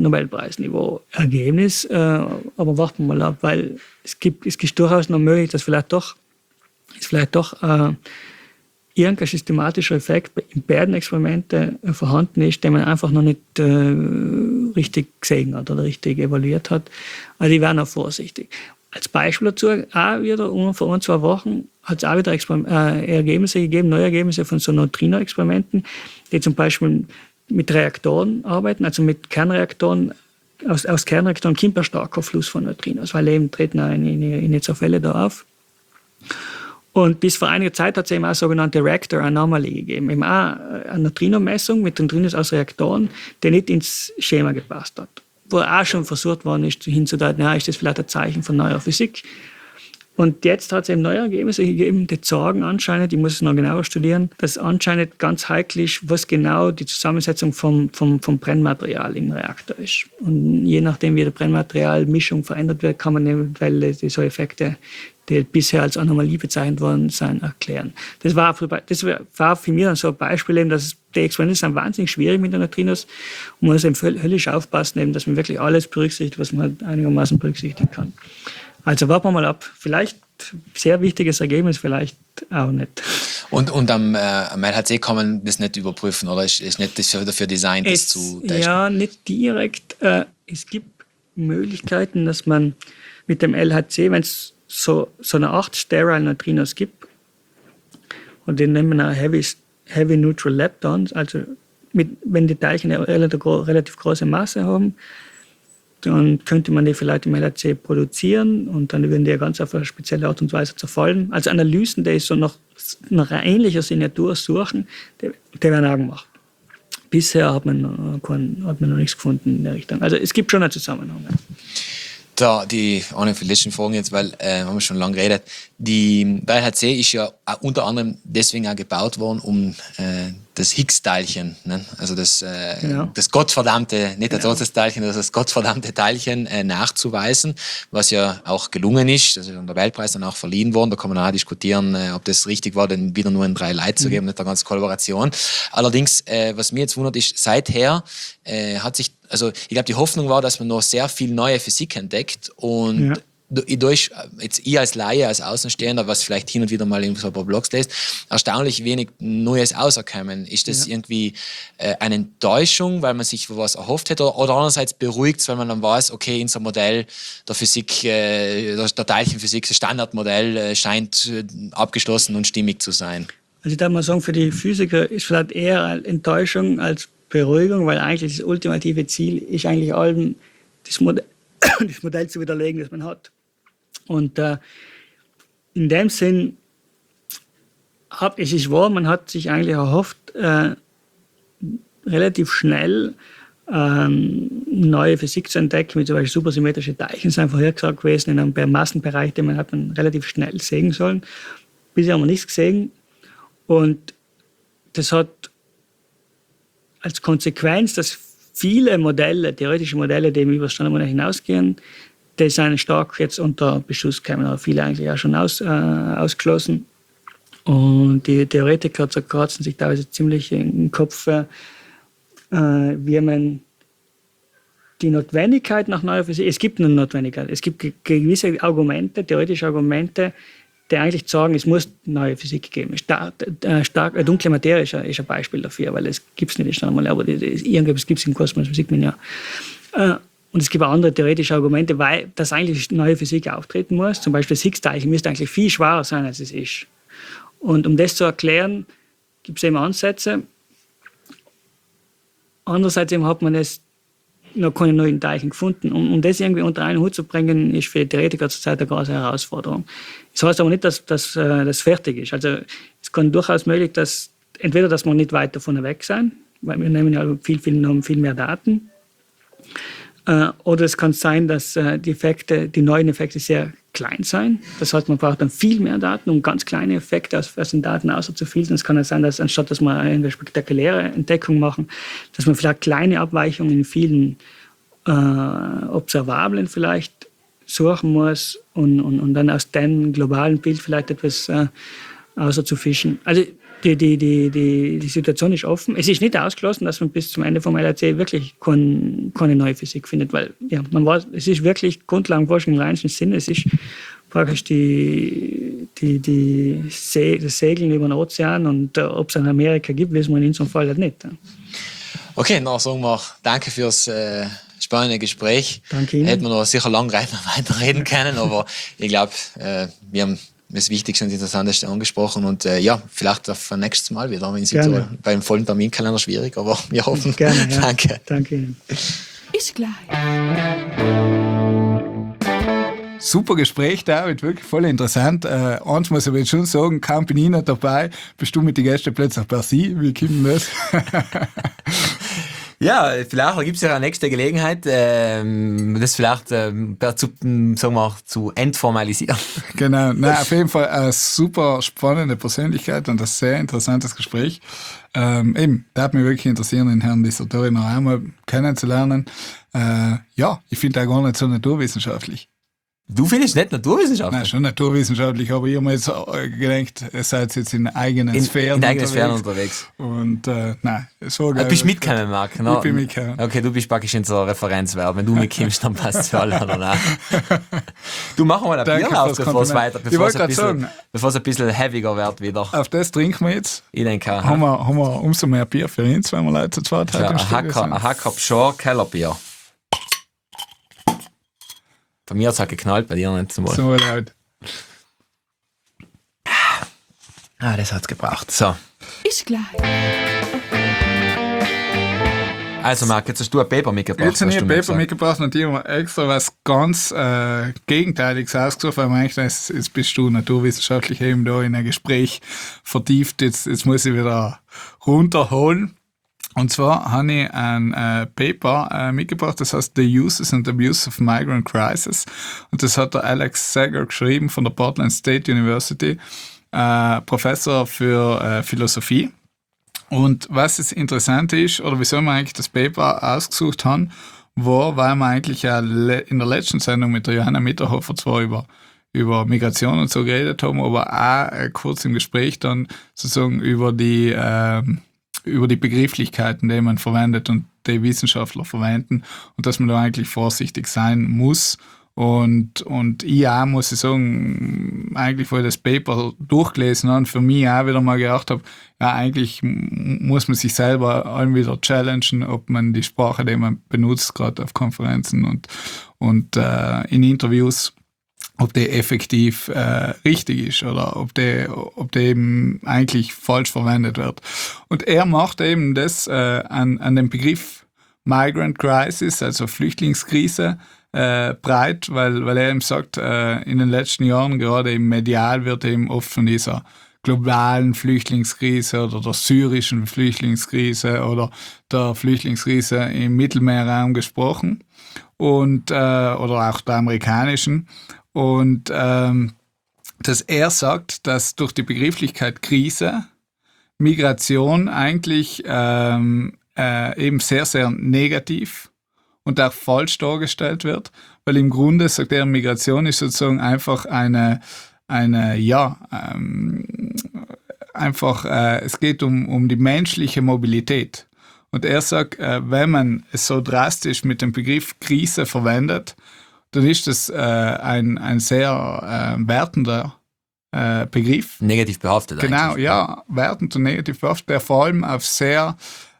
Nobelpreisniveau-Ergebnis. Aber warten wir mal ab, weil es ist durchaus noch möglich, dass vielleicht doch ist vielleicht doch irgendein systematischer Effekt in beiden Experimenten vorhanden ist, den man einfach noch nicht richtig gesehen hat oder richtig evaluiert hat. Also ich wäre noch vorsichtig. Als Beispiel dazu, auch wieder vor 1-2 Wochen hat es auch wieder Ergebnisse gegeben, neue Ergebnisse von so Neutrino-Experimenten, die zum Beispiel mit Reaktoren arbeiten, also mit Kernreaktoren. Aus Kernreaktoren kommt ein starker Fluss von Neutrinos, weil eben treten auch in so Fälle da auf. Und bis vor einiger Zeit hat es eben auch sogenannte Reactor Anomaly gegeben, eben auch eine Neutrinomessung mit Neutrinos aus Reaktoren, die nicht ins Schema gepasst hat. Wo auch schon versucht worden ist, hinzudeuten, ja, ist das vielleicht ein Zeichen von neuer Physik. Und jetzt hat es eben neue Ergebnisse gegeben, die sagen anscheinend, ich muss es noch genauer studieren, dass anscheinend ganz heikel ist, was genau die Zusammensetzung vom Brennmaterial im Reaktor ist. Und je nachdem, wie die Brennmaterialmischung verändert wird, kann man eventuell so Effekte, die bisher als Anomalie bezeichnet worden sind, erklären. Das war für mich dann so ein Beispiel, eben, dass die Experimente sind wahnsinnig schwierig mit den Neutrinos und man muss eben höllisch aufpassen, eben, dass man wirklich alles berücksichtigt, was man halt einigermaßen berücksichtigen kann. Also warten wir mal ab. Vielleicht sehr wichtiges Ergebnis, vielleicht auch nicht. Und am LHC kann man das nicht überprüfen, oder ist nicht dafür designt, das zu testen? Ja, nicht direkt. Es gibt Möglichkeiten, dass man mit dem LHC, wenn es so eine Art Sterile Neutrinos gibt, und die nennen wir Heavy Neutral Leptons, also wenn die Teilchen eine relativ große Masse haben, dann könnte man die vielleicht im LHC produzieren und dann würden die ja ganz auf eine spezielle Art und Weise zerfallen. Also Analysen, die so nach einer ähnlicher Signatur suchen, die werden auch gemacht. Bisher hat man noch nichts gefunden in der Richtung. Also es gibt schon einen Zusammenhang. Die eine für die letzten Fragen jetzt, weil haben wir schon lange geredet. Der LHC ist ja unter anderem deswegen auch gebaut worden, um das Higgs-Teilchen, ne? Also das gottverdammte, nicht das Teilchen, das gottverdammte Teilchen nachzuweisen, was ja auch gelungen ist. Das ist der Nobelpreis dann auch verliehen worden. Da kann man auch diskutieren, ob das richtig war, denn wieder nur in 3 Leute zu geben, nicht eine ganze Kollaboration. Allerdings, was mich jetzt wundert, ist, seither hat sich, also ich glaube, die Hoffnung war, dass man noch sehr viel neue Physik entdeckt und durch, jetzt ich als Laie, als Außenstehender, was vielleicht hin und wieder mal in so ein paar Blogs lest, erstaunlich wenig Neues auserkommen. Ist das irgendwie eine Enttäuschung, weil man sich was erhofft hätte, oder andererseits beruhigt, weil man dann weiß, okay, unser Modell der Physik, der Teilchenphysik, das Standardmodell scheint abgeschlossen und stimmig zu sein? Also ich darf mal sagen, für die Physiker ist vielleicht eher eine Enttäuschung als Beruhigung, weil eigentlich das ultimative Ziel ist eigentlich allem, das Modell zu widerlegen, das man hat. Und in dem Sinn, es ist wahr, man hat sich eigentlich erhofft, relativ schnell neue Physik zu entdecken, wie zum Beispiel supersymmetrische Teilchen sind vorhergesagt gewesen in einem Massenbereich, den man relativ schnell sehen sollen. Bisher haben wir nichts gesehen. Und das hat als Konsequenz, dass viele Modelle, theoretische Modelle, die über das Standardmodell hinausgehen, die sind stark jetzt unter Beschuss gekommen, aber viele eigentlich auch schon ausgeschlossen. Und die Theoretiker zerkratzen sich teilweise ziemlich im Kopf, wie man die Notwendigkeit nach neuer Physik, es gibt eine Notwendigkeit, es gibt gewisse Argumente, theoretische Argumente, die eigentlich sagen, es muss neue Physik geben. Dunkle Materie ist ein Beispiel dafür, weil es gibt es nicht einmal, aber irgendwas gibt es im Kosmos, sieht man ja. Und es gibt auch andere theoretische Argumente, weil das eigentlich neue Physik auftreten muss. Zum Beispiel das Higgs-Teilchen müsste eigentlich viel schwerer sein, als es ist. Und um das zu erklären, gibt es eben Ansätze. Andererseits eben hat man noch keine neuen Teilchen gefunden. Um das irgendwie unter einen Hut zu bringen, ist für die Theoretiker zurzeit eine große Herausforderung. Das heißt aber nicht, dass das fertig ist. Also es kann durchaus möglich, dass entweder, dass wir nicht weit davon weg sein, weil wir nehmen ja viel mehr Daten, oder es kann sein, dass die neuen Effekte sehr klein sein. Das heißt, man braucht dann viel mehr Daten, um ganz kleine Effekte aus den Daten auszufiltern. Es kann ja sein, dass anstatt dass wir eine spektakuläre Entdeckung machen, dass man vielleicht kleine Abweichungen in vielen Observablen vielleicht suchen muss und dann aus dem globalen Bild vielleicht etwas auszufischen. Also die Situation ist offen. Es ist nicht ausgeschlossen, dass man bis zum Ende vom LHC wirklich keine neue Physik findet, weil ja, man weiß, es ist wirklich Grundlagenforschung im reinsten Sinne. Es ist praktisch die das Segeln über den Ozean und ob es in Amerika gibt, wissen wir in unserem Fall halt nicht. Okay, dann sagen wir danke fürs spannende Gespräch. Danke Ihnen. Hätten wir noch sicher lange weiterreden können, aber ich glaube, wir haben das Wichtigste und Interessanteste angesprochen und vielleicht auf ein nächstes Mal wieder. Beim vollen Terminkalender schwierig, aber wir hoffen. Gerne, ja. Danke. Danke Ihnen. Ist gleich. Super Gespräch, David, wirklich voll interessant. Eins muss ich aber jetzt schon sagen, kaum bin ich nicht dabei, bist du mit den Gästen plötzlich per Sie. Wie kommt das? Ja, vielleicht gibt es ja eine nächste Gelegenheit, das vielleicht zu entformalisieren. Genau, nein, auf jeden Fall eine super spannende Persönlichkeit und ein sehr interessantes Gespräch. Eben, da hat mich wirklich interessiert, den Herrn Desertori noch einmal kennenzulernen. Ich finde auch gar nicht so naturwissenschaftlich. Du findest nicht naturwissenschaftlich? Nein, schon naturwissenschaftlich, aber ich habe mir jetzt gedacht, ihr seid jetzt in eigenen Sphären unterwegs. Und nein, so geil. Du bist mitgekommen, Marc? Ich bin mitgekommen. Okay, du bist praktisch in so einer Referenz wert. Wenn du mitkommst, dann passt es für alle, oder nein? Du, machen wir ein Bier auf, bevor es weiter, bevor es ein bisschen heaviger wird wieder. Auf das trinken wir jetzt. Ich denke auch. Haben wir umso mehr Bier für uns, wenn wir Leute zu zweit ja, ein Hack Shore Kellerbier. Bei mir hat es halt geknallt, bei dir nicht zum Wohl. So laut. Das hat's gebraucht. So. Ist gleich. Also Marc, jetzt hast du ein Paper mitgebracht. Jetzt habe ich ein Paper mitgebracht und ich habe extra was ganz Gegenteiliges ausgesucht, weil man eigentlich jetzt bist du naturwissenschaftlich eben da in ein Gespräch vertieft. Jetzt muss ich wieder runterholen. Und zwar habe ich ein Paper mitgebracht, das heißt The Uses and Abuse of Migrant Crisis. Und das hat der Alex Sager geschrieben von der Portland State University, Professor für Philosophie. Und was das Interessante ist, oder wieso wir eigentlich das Paper ausgesucht haben, war, weil wir eigentlich ja in der letzten Sendung mit der Johanna Mitterhofer zwar über Migration und so geredet haben, aber auch kurz im Gespräch dann sozusagen über die Begrifflichkeiten, die man verwendet und die Wissenschaftler verwenden und dass man da eigentlich vorsichtig sein muss. Und ich auch, muss ich sagen, eigentlich, wo ich das Paper durchgelesen habe und für mich auch wieder mal gedacht habe, ja, eigentlich muss man sich selber allem wieder challengen, ob man die Sprache, die man benutzt, gerade auf Konferenzen und in Interviews, ob die effektiv richtig ist oder ob die eben eigentlich falsch verwendet wird. Und er macht eben das an dem Begriff Migrant Crisis, also Flüchtlingskrise, breit, weil er eben sagt, in den letzten Jahren gerade im Medial wird eben oft von dieser globalen Flüchtlingskrise oder der syrischen Flüchtlingskrise oder der Flüchtlingskrise im Mittelmeerraum gesprochen und oder auch der amerikanischen. Und dass er sagt, dass durch die Begrifflichkeit Krise Migration eigentlich eben sehr, sehr negativ und auch falsch dargestellt wird, weil im Grunde, sagt er, Migration ist sozusagen einfach es geht um die menschliche Mobilität. Und er sagt, wenn man es so drastisch mit dem Begriff Krise verwendet, dann ist das ein sehr wertender Begriff. Negativ behaftet eigentlich. Genau, ja, wertend und negativ behaftet, der vor allem auf sehr,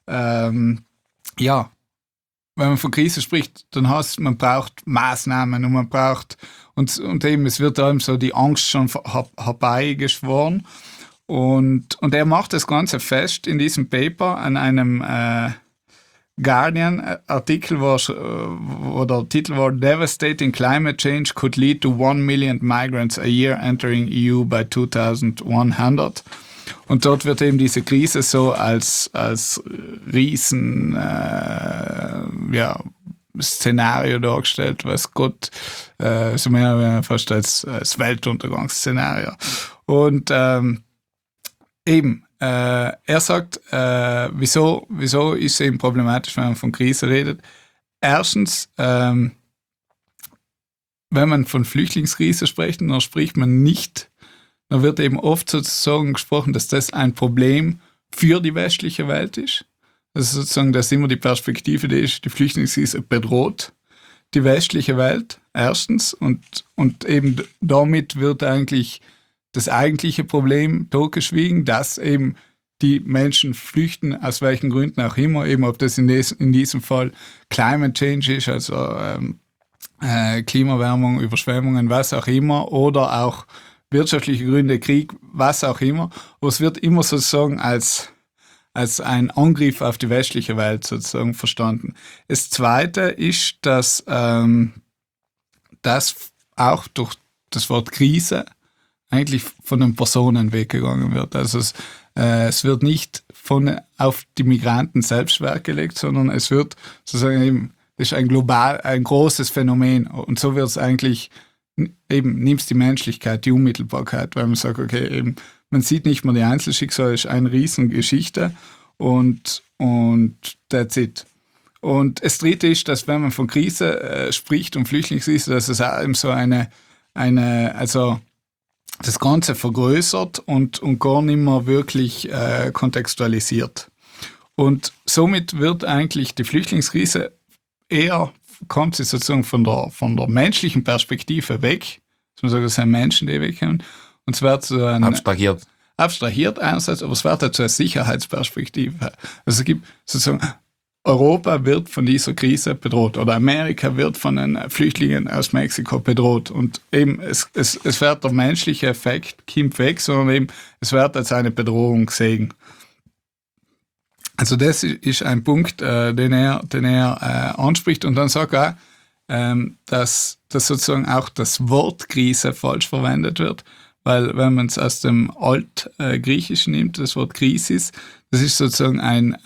wenn man von Krise spricht, dann heißt man braucht Maßnahmen und man braucht, und eben, es wird einem so die Angst schon herbeigeschworen. Und er macht das Ganze fest in diesem Paper an einem Guardian-Artikel, wo der Titel war Devastating Climate Change could lead to 1 million migrants a year entering EU by 2100. Und dort wird eben diese Krise so als riesen Szenario dargestellt, was Gott so mehr oder weniger fast als Weltuntergangsszenario. Und er sagt, wieso ist es eben problematisch, wenn man von Krise redet? Erstens, wenn man von Flüchtlingskrise spricht, dann spricht man nicht, dann wird eben oft sozusagen gesprochen, dass das ein Problem für die westliche Welt ist. Also sozusagen, dass immer die Perspektive, die Flüchtlingskrise bedroht die westliche Welt, erstens, und eben damit wird eigentlich das eigentliche Problem totgeschwiegen, dass eben die Menschen flüchten, aus welchen Gründen auch immer, eben ob das in diesem Fall Climate Change ist, also Klimawärmung, Überschwemmungen, was auch immer, oder auch wirtschaftliche Gründe, Krieg, was auch immer. Aber es wird immer sozusagen als ein Angriff auf die westliche Welt sozusagen verstanden. Das Zweite ist, dass das auch durch das Wort Krise eigentlich von den Personen weggegangen wird. Also es wird nicht auf die Migranten selbst Wert gelegt, sondern es wird sozusagen eben, das ist ein großes Phänomen. Und so wird es eigentlich eben, nimmst die Menschlichkeit, die Unmittelbarkeit, weil man sagt, okay, eben, man sieht nicht mehr die Einzelschicksale, es ist eine Riesen-Geschichte und that's it. Und das Dritte ist, dass wenn man von Krise spricht und Flüchtlingskrise, dass es auch eben so also das Ganze vergrößert und gar nicht mehr wirklich kontextualisiert. Und somit wird eigentlich die Flüchtlingskrise kommt sie sozusagen von der menschlichen Perspektive weg. Man sagt, das sind Menschen, die wegkommen. Und es wird so abstrahiert einerseits, aber es wird halt zu einer Sicherheitsperspektive. Also es gibt sozusagen, Europa wird von dieser Krise bedroht oder Amerika wird von den Flüchtlingen aus Mexiko bedroht. Und eben es wird der menschliche Effekt kommt weg, sondern eben es wird als eine Bedrohung gesehen. Also das ist ein Punkt, den er anspricht, und dann sagt er, dass sozusagen auch das Wort Krise falsch verwendet wird, weil wenn man es aus dem Altgriechischen nimmt, das Wort Krisis, das ist sozusagen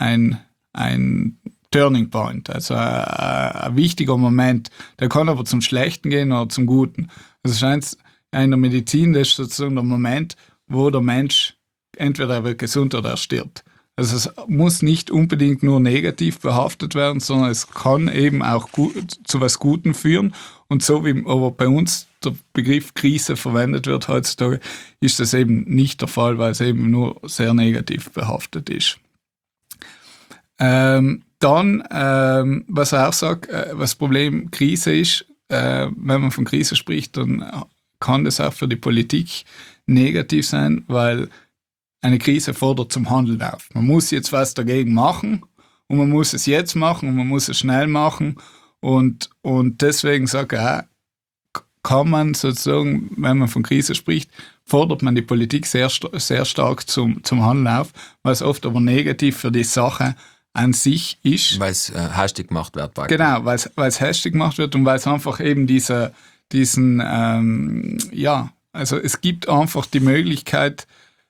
ein Turning Point, also ein wichtiger Moment. Der kann aber zum Schlechten gehen oder zum Guten. Also scheint in der Medizin, das ist sozusagen der Moment, wo der Mensch entweder er wird gesund oder er stirbt. Also es muss nicht unbedingt nur negativ behaftet werden, sondern es kann eben auch zu was Gutem führen. Und so wie aber bei uns der Begriff Krise verwendet wird heutzutage, ist das eben nicht der Fall, weil es eben nur sehr negativ behaftet ist. Dann, was er auch sagt, was Problem Krise ist, wenn man von Krise spricht, dann kann das auch für die Politik negativ sein, weil eine Krise fordert zum Handeln auf. Man muss jetzt was dagegen machen und man muss es jetzt machen und man muss es schnell machen und deswegen sagt er, kann man sozusagen, wenn man von Krise spricht, fordert man die Politik sehr, sehr stark zum Handeln auf, was oft aber negativ für die Sache an sich ist. Weil es hastig gemacht wird. Praktisch. Genau, weil es hastig gemacht wird und weil es einfach eben also es gibt einfach die Möglichkeit,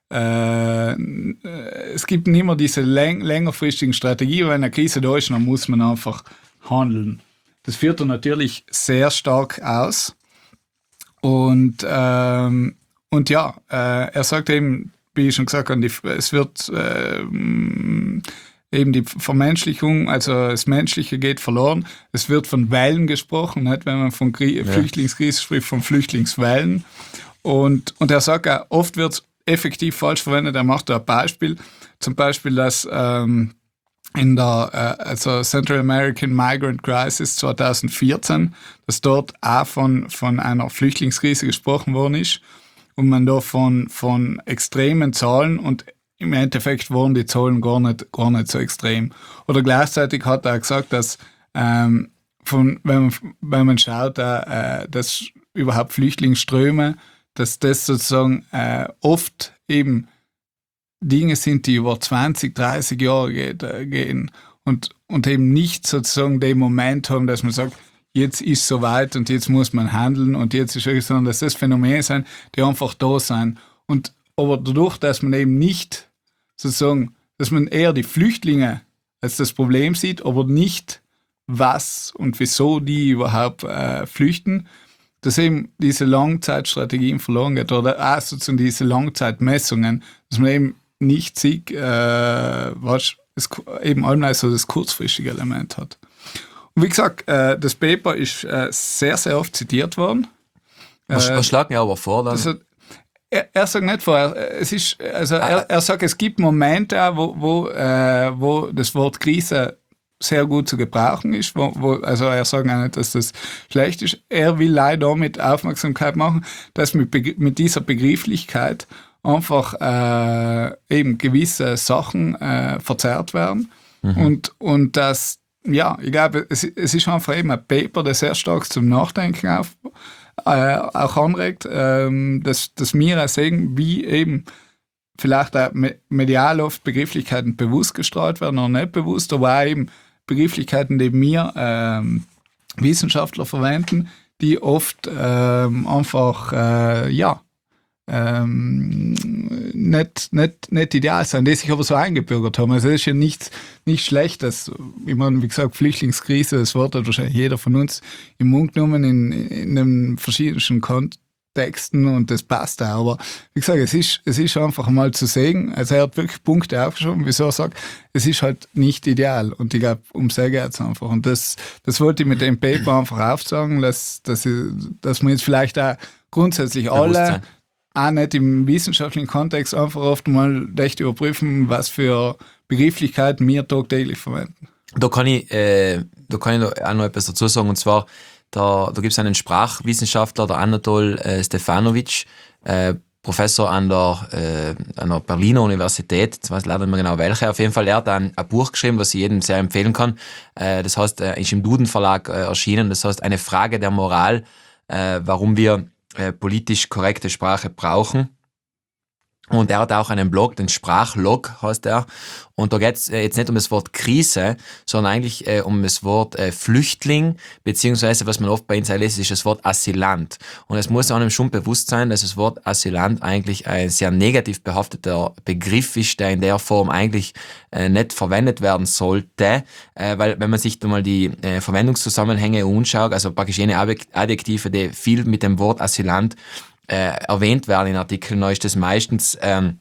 es gibt nicht mehr diese längerfristigen Strategien, wenn eine Krise da ist, dann muss man einfach handeln. Das führt dann natürlich sehr stark aus. Und er sagt eben, wie ich schon gesagt habe, es wird eben die Vermenschlichung, also das Menschliche geht verloren. Es wird von Wellen gesprochen, nicht? Wenn man von Flüchtlingskrise spricht, von Flüchtlingswellen. Und er sagt auch, oft wird es effektiv falsch verwendet. Er macht da ein Beispiel, zum Beispiel, dass in der Central American Migrant Crisis 2014, dass dort auch von einer Flüchtlingskrise gesprochen worden ist und man da von extremen Zahlen, und im Endeffekt waren die Zahlen gar nicht so extrem. Oder gleichzeitig hat er gesagt, dass wenn man schaut, dass überhaupt Flüchtlingsströme, dass das sozusagen oft eben Dinge sind, die über 20, 30 Jahre gehen und eben nicht sozusagen den Moment haben, dass man sagt, jetzt ist es soweit und jetzt muss man handeln und jetzt ist es, sondern dass das Phänomene sind, die einfach da sind. Aber dadurch, dass man eben nicht sozusagen, dass man eher die Flüchtlinge als das Problem sieht, aber nicht was und wieso die überhaupt flüchten, dass eben diese Langzeitstrategien verloren geht oder auch sozusagen diese Langzeitmessungen, dass man eben nicht sieht, was es eben allgemein so das kurzfristige Element hat. Und wie gesagt, das Paper ist sehr, sehr oft zitiert worden. Was schlägt mir aber vor dann? Er sagt nicht vor, er sagt, es gibt Momente, wo das Wort Krise sehr gut zu gebrauchen ist, also er sagt auch nicht, dass das schlecht ist. Er will leider damit Aufmerksamkeit machen, dass mit dieser Begrifflichkeit einfach eben gewisse Sachen verzerrt werden. Und dass, ja, ich glaube, es ist einfach eben ein Paper, das sehr stark zum Nachdenken auch anregt, dass wir auch sehen, wie eben vielleicht auch medial oft Begrifflichkeiten bewusst gestrahlt werden oder nicht bewusst, aber auch eben Begrifflichkeiten, die wir Wissenschaftler verwenden, die oft einfach nicht ideal sind, die sich aber so eingebürgert haben. Also es ist ja nichts Schlechtes. Ich meine, wie gesagt, Flüchtlingskrise, das Wort hat wahrscheinlich jeder von uns im Mund genommen in den verschiedenen Kontexten und das passt auch. Aber wie gesagt, es ist einfach mal zu sehen, also er hat wirklich Punkte aufgeschrieben, wieso er sagt, es ist halt nicht ideal. Und ich glaube, um sehr geht es einfach. Und das wollte ich mit dem Paper einfach aufzeigen, dass man jetzt vielleicht auch grundsätzlich alle, auch nicht im wissenschaftlichen Kontext, einfach oft mal echt überprüfen, was für Begrifflichkeiten wir tagtäglich verwenden. Da kann ich auch noch etwas dazu sagen, und zwar, da gibt es einen Sprachwissenschaftler, der Anatol Stefanovic, Professor an der Berliner Universität, jetzt weiß ich leider nicht mehr genau welche, auf jeden Fall, er hat ein Buch geschrieben, was ich jedem sehr empfehlen kann, das heißt, ist im Duden Verlag erschienen, das heißt, eine Frage der Moral, warum wir politisch korrekte Sprache brauchen. Und er hat auch einen Blog, den Sprachlog heißt er. Und da geht es jetzt nicht um das Wort Krise, sondern eigentlich um das Wort Flüchtling, beziehungsweise, was man oft bei uns liest, ist das Wort Asylant. Und es muss einem schon bewusst sein, dass das Wort Asylant eigentlich ein sehr negativ behafteter Begriff ist, der in der Form eigentlich nicht verwendet werden sollte, weil wenn man sich da mal die Verwendungszusammenhänge anschaut, also praktisch jene Adjektive, die viel mit dem Wort Asylant erwähnt werden in Artikeln, ist das meistens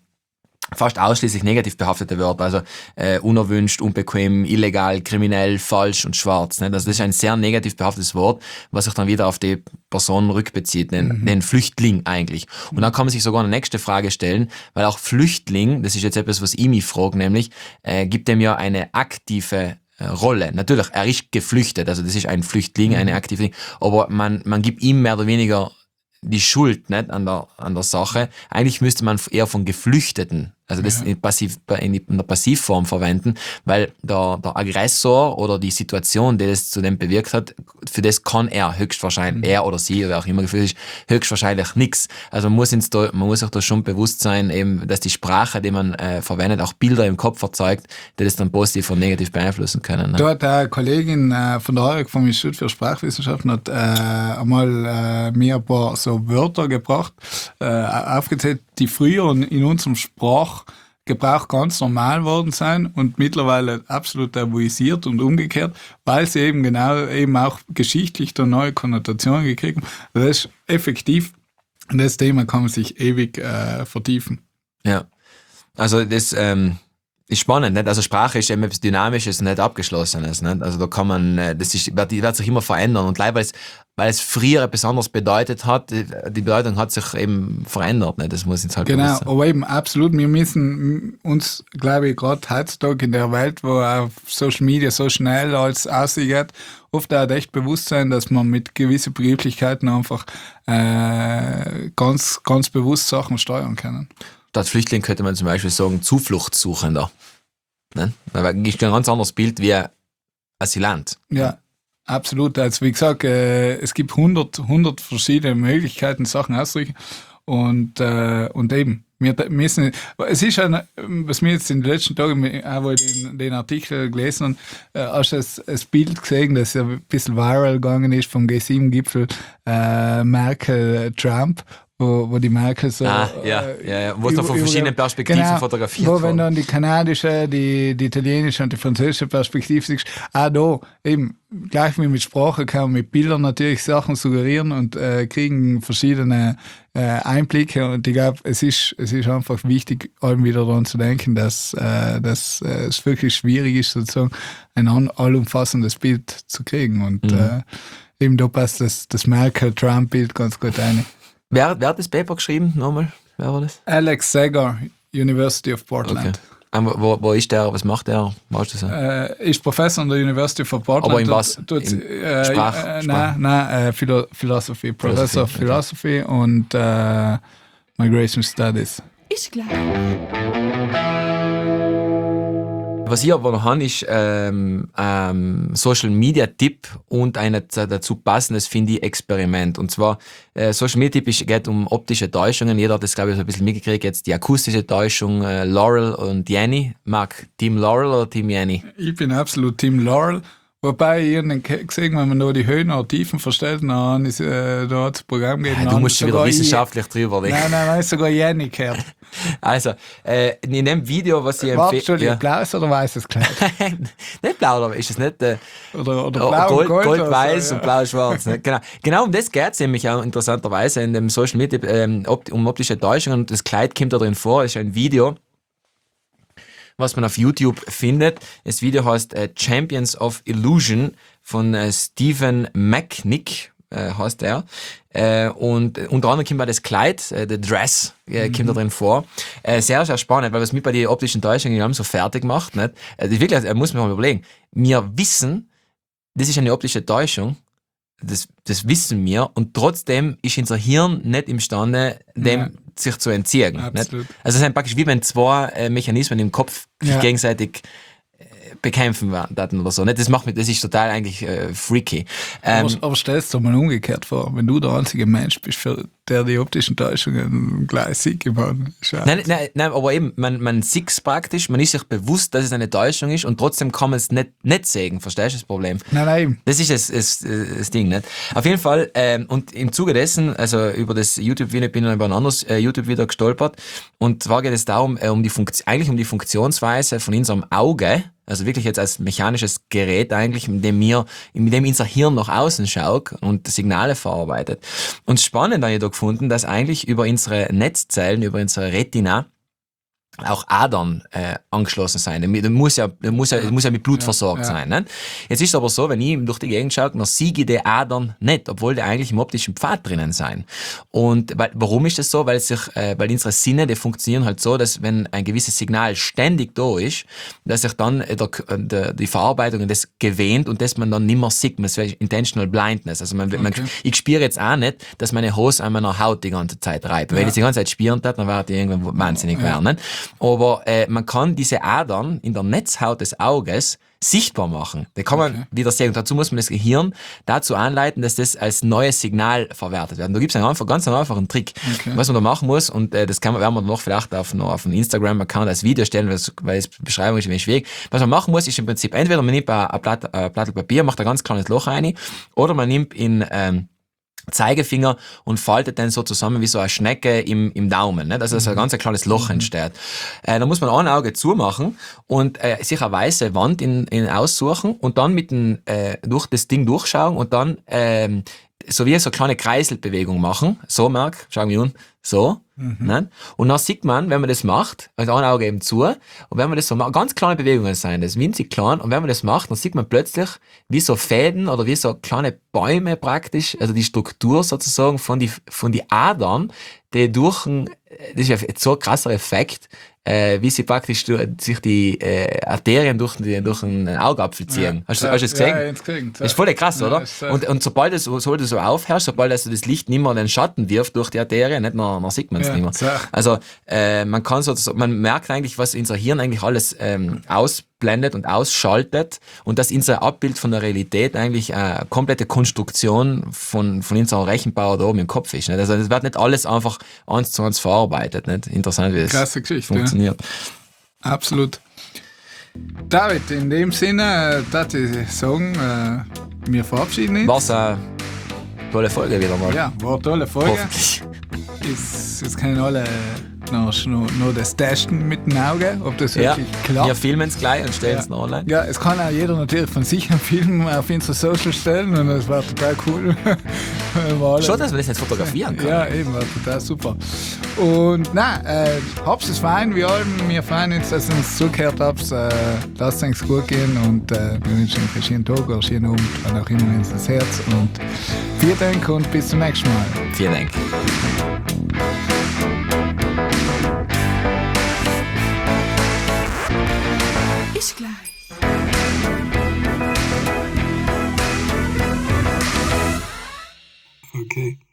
fast ausschließlich negativ behaftete Wörter, also unerwünscht, unbequem, illegal, kriminell, falsch und schwarz. Nicht? Also das ist ein sehr negativ behaftetes Wort, was sich dann wieder auf die Person rückbezieht, den Flüchtling eigentlich. Und dann kann man sich sogar eine nächste Frage stellen, weil auch Flüchtling, das ist jetzt etwas, was ich mich frage, nämlich gibt dem ja eine aktive Rolle. Natürlich, er ist geflüchtet, also das ist ein Flüchtling, eine aktive, aber man gibt ihm mehr oder weniger die Schuld nicht an der Sache. Eigentlich müsste man eher von Geflüchteten, also das in der Passivform verwenden, weil der Aggressor oder die Situation, die das zu dem bewirkt hat, für das kann er höchstwahrscheinlich, er oder sie, oder auch immer gefühlt ist, höchstwahrscheinlich nichts. Also man muss sich da schon bewusst sein, eben, dass die Sprache, die man verwendet, auch Bilder im Kopf erzeugt, die das dann positiv und negativ beeinflussen können. Ne? Da hat eine Kollegin von der HERG vom Institut für Sprachwissenschaften hat einmal mir ein paar so Wörter gebracht, aufgezählt, die früher in unserem Sprachgebrauch ganz normal worden sind und mittlerweile absolut tabuisiert und umgekehrt, weil sie eben auch geschichtlich da neue Konnotationen gekriegt haben. Das ist effektiv, das Thema kann man sich ewig vertiefen. Ja, also das ist spannend, nicht? Also Sprache ist eben etwas Dynamisches und nicht Abgeschlossenes, nicht? Also da kann man, wird sich immer verändern und gleich, weil es früher etwas anderes bedeutet hat, die Bedeutung hat sich eben verändert, nicht? Das muss jetzt halt genau, sein. aber eben absolut, wir müssen uns, glaube ich, gerade heutzutage in der Welt, wo auf Social Media so schnell alles aussieht, oft auch echt bewusst sein, dass man mit gewissen Begrifflichkeiten einfach ganz, ganz bewusst Sachen steuern können. Statt Flüchtling könnte man zum Beispiel sagen Zufluchtssuchender. Ne? Da gibt ein ganz anderes Bild wie Asylant. Ja, absolut. Also wie gesagt, es gibt 100 verschiedene Möglichkeiten, Sachen auszudrücken. Und eben, wir müssen, es ist was wir jetzt in den letzten Tagen, auch den Artikel gelesen haben, hast du das Bild gesehen, das ja ein bisschen viral gegangen ist vom G7-Gipfel Merkel-Trump, wo die Merkel so... wo es noch von verschiedenen Perspektiven fotografiert wurde. Wenn dann die kanadische, die italienische und die französische Perspektive siehst, auch da eben, gleich wie mit Sprache kann man mit Bildern natürlich Sachen suggerieren und kriegen verschiedene Einblicke und ich glaube, es ist einfach wichtig, allem wieder daran zu denken, dass es wirklich schwierig ist, sozusagen ein allumfassendes Bild zu kriegen und eben da passt das Merkel-Trump-Bild ganz gut rein. Wer hat das Paper geschrieben? Nochmal, wer war das? Alex Segar, University of Portland. Okay. Wo ist der? Was macht der? Weißt du so? Ist Professor an der University of Portland. Aber in was? Sprach? Nein, Philosophy. Professor of Philosophy und Migration Studies. Ist klar. Was ich aber noch habe, ist Social Media Tipp und ein dazu passendes, finde ich, Experiment. Und zwar, Social Media Tipp geht um optische Täuschungen. Jeder hat das, glaube ich, so ein bisschen mitgekriegt. Jetzt die akustische Täuschung, Laurel und Yanny. Marc, Team Laurel oder Team Yanny? Ich bin absolut Team Laurel. Wobei ich gesehen, wenn man nur die Höhen oder Tiefen verstellt, dann ist da das Programm geben. Du musst schon wieder wissenschaftlich drüber legen. Nein, sogar Yanni gehört. Also, in dem Video, was ich empfehle... Entschuldigung, blaues oder weißes Kleid? Nicht blau, aber ist es nicht... Oder blau und Gold-weiß so, und blau-schwarz. Ne? Genau um das geht es nämlich auch interessanterweise in dem Social Media, um optische Täuschungen. Und das Kleid kommt da drin vor, das ist ein Video, was man auf YouTube findet. Das Video heißt Champions of Illusion von Stephen Macknick, heißt er. Und unter anderem kommt auch das Kleid, the Dress, kommt da drin vor. Sehr, sehr spannend, weil was mich bei den optischen Täuschungen haben so fertig macht. Nicht? Wirklich, muss man mal überlegen. Wir wissen, das ist eine optische Täuschung. Das wissen wir. Und trotzdem ist unser Hirn nicht imstande, dem sich zu entziehen. Nicht? Also es ist praktisch wie wenn zwei Mechanismen im Kopf sich gegenseitig bekämpfen werden oder so. Nicht? Das ist total eigentlich freaky. Aber stellst du mal umgekehrt vor, wenn du der einzige Mensch bist, für der die optischen Täuschungen gleich sieht geworden ist. Nein, aber eben, man sieht es praktisch, man ist sich bewusst, dass es eine Täuschung ist und trotzdem kann man es nicht sehen. Verstehst du das Problem? Nein. Das ist das Ding, nicht? Auf jeden Fall, und im Zuge dessen, also über das YouTube-Video, bin ich über ein anderes YouTube-Video gestolpert, und zwar geht es darum, um die Funktionsweise von unserem Auge, also wirklich jetzt als mechanisches Gerät eigentlich, mit dem unser Hirn nach außen schaut und Signale verarbeitet. Und spannend habe ich da gefunden, dass eigentlich über unsere Netzzellen, über unsere Retina auch Adern angeschlossen sein. Das muss ja mit Blut versorgt sein. Ne? Jetzt ist es aber so, wenn ich durch die Gegend schaue, dann sehe ich die Adern nicht, obwohl die eigentlich im optischen Pfad drinnen sein. Und warum ist das so? Weil unsere Sinne, die funktionieren halt so, dass wenn ein gewisses Signal ständig da ist, dass sich dann die Verarbeitung das gewöhnt und das man dann nicht mehr sieht. Das wäre Intentional Blindness. Also ich spüre jetzt auch nicht, dass meine Hose an meiner Haut die ganze Zeit reibt. Wenn ich die ganze Zeit spüren würde, dann wäre ich irgendwann wahnsinnig werden. Ne? Aber man kann diese Adern in der Netzhaut des Auges sichtbar machen. Da kann man wieder sehen. Und dazu muss man das Gehirn dazu anleiten, dass das als neues Signal verwertet wird. Und da gibt es ganz einfachen Trick, was man da machen muss. Und das werden wir noch vielleicht auf einen Instagram-Account als Video stellen, weil die Beschreibung ist ein wenig schwierig. Was man machen muss, ist im Prinzip, entweder man nimmt ein Blatt Papier, macht ein ganz kleines Loch rein, oder man nimmt in Zeigefinger und faltet dann so zusammen wie so eine Schnecke im Daumen, ne? Dass ein ganz kleines Loch entsteht. Da muss man ein Auge zumachen und sich eine weiße Wand in aussuchen und dann durch das Ding durchschauen und dann so wie so kleine Kreiselbewegung machen. So, Marc, schau mich an. So. Ne? Und dann sieht man, wenn man das macht, also ein Auge eben zu, und wenn man das so macht, ganz kleine Bewegungen sein, das ist winzig klein, und wenn man das macht, dann sieht man plötzlich wie so Fäden oder wie so kleine Bäume praktisch, also die Struktur sozusagen von die Adern, die das ist ja so ein krasser Effekt, wie sie praktisch sich die Arterien durch den Augapfel ziehen. Hast du das gesehen? Ja, gesehen. Das ist voll krass, oder? Und sobald du so aufhörst, sobald also das Licht nicht mehr den Schatten wirft durch die Arterien, nicht mehr, dann sieht man es nicht mehr. Also man merkt eigentlich, was unser Hirn eigentlich alles ausblendet und ausschaltet und dass unser Abbild von der Realität eigentlich eine komplette Konstruktion von unserem Rechenbauer da oben im Kopf ist. Nicht? Also das wird nicht alles einfach 1:1 verarbeitet. Nicht? Interessant, wie das funktioniert. Ja. Absolut. David, in dem Sinne, darf ich sagen, wir verabschieden uns. War's eine tolle Folge wieder mal. Ja, war eine tolle Folge. Hoffentlich. Jetzt können alle noch das testen mit dem Auge, ob das wirklich klappt. Wir filmen es gleich und stellen es noch online. Ja, es kann auch jeder natürlich von sich einen Film auf unsere Social stellen und das war total cool. Schon, dass man das jetzt fotografieren kann. Ja, eben, war total super. Und hab's es fein, wir freuen uns, dass ihr uns zugehört habt. Lasst es euch gut gehen und wir wünschen euch einen schönen Tag, einen schönen Abend, wann auch immer ins Herz. Und vielen Dank und bis zum nächsten Mal. Vielen Dank. Ist gleich. Okay.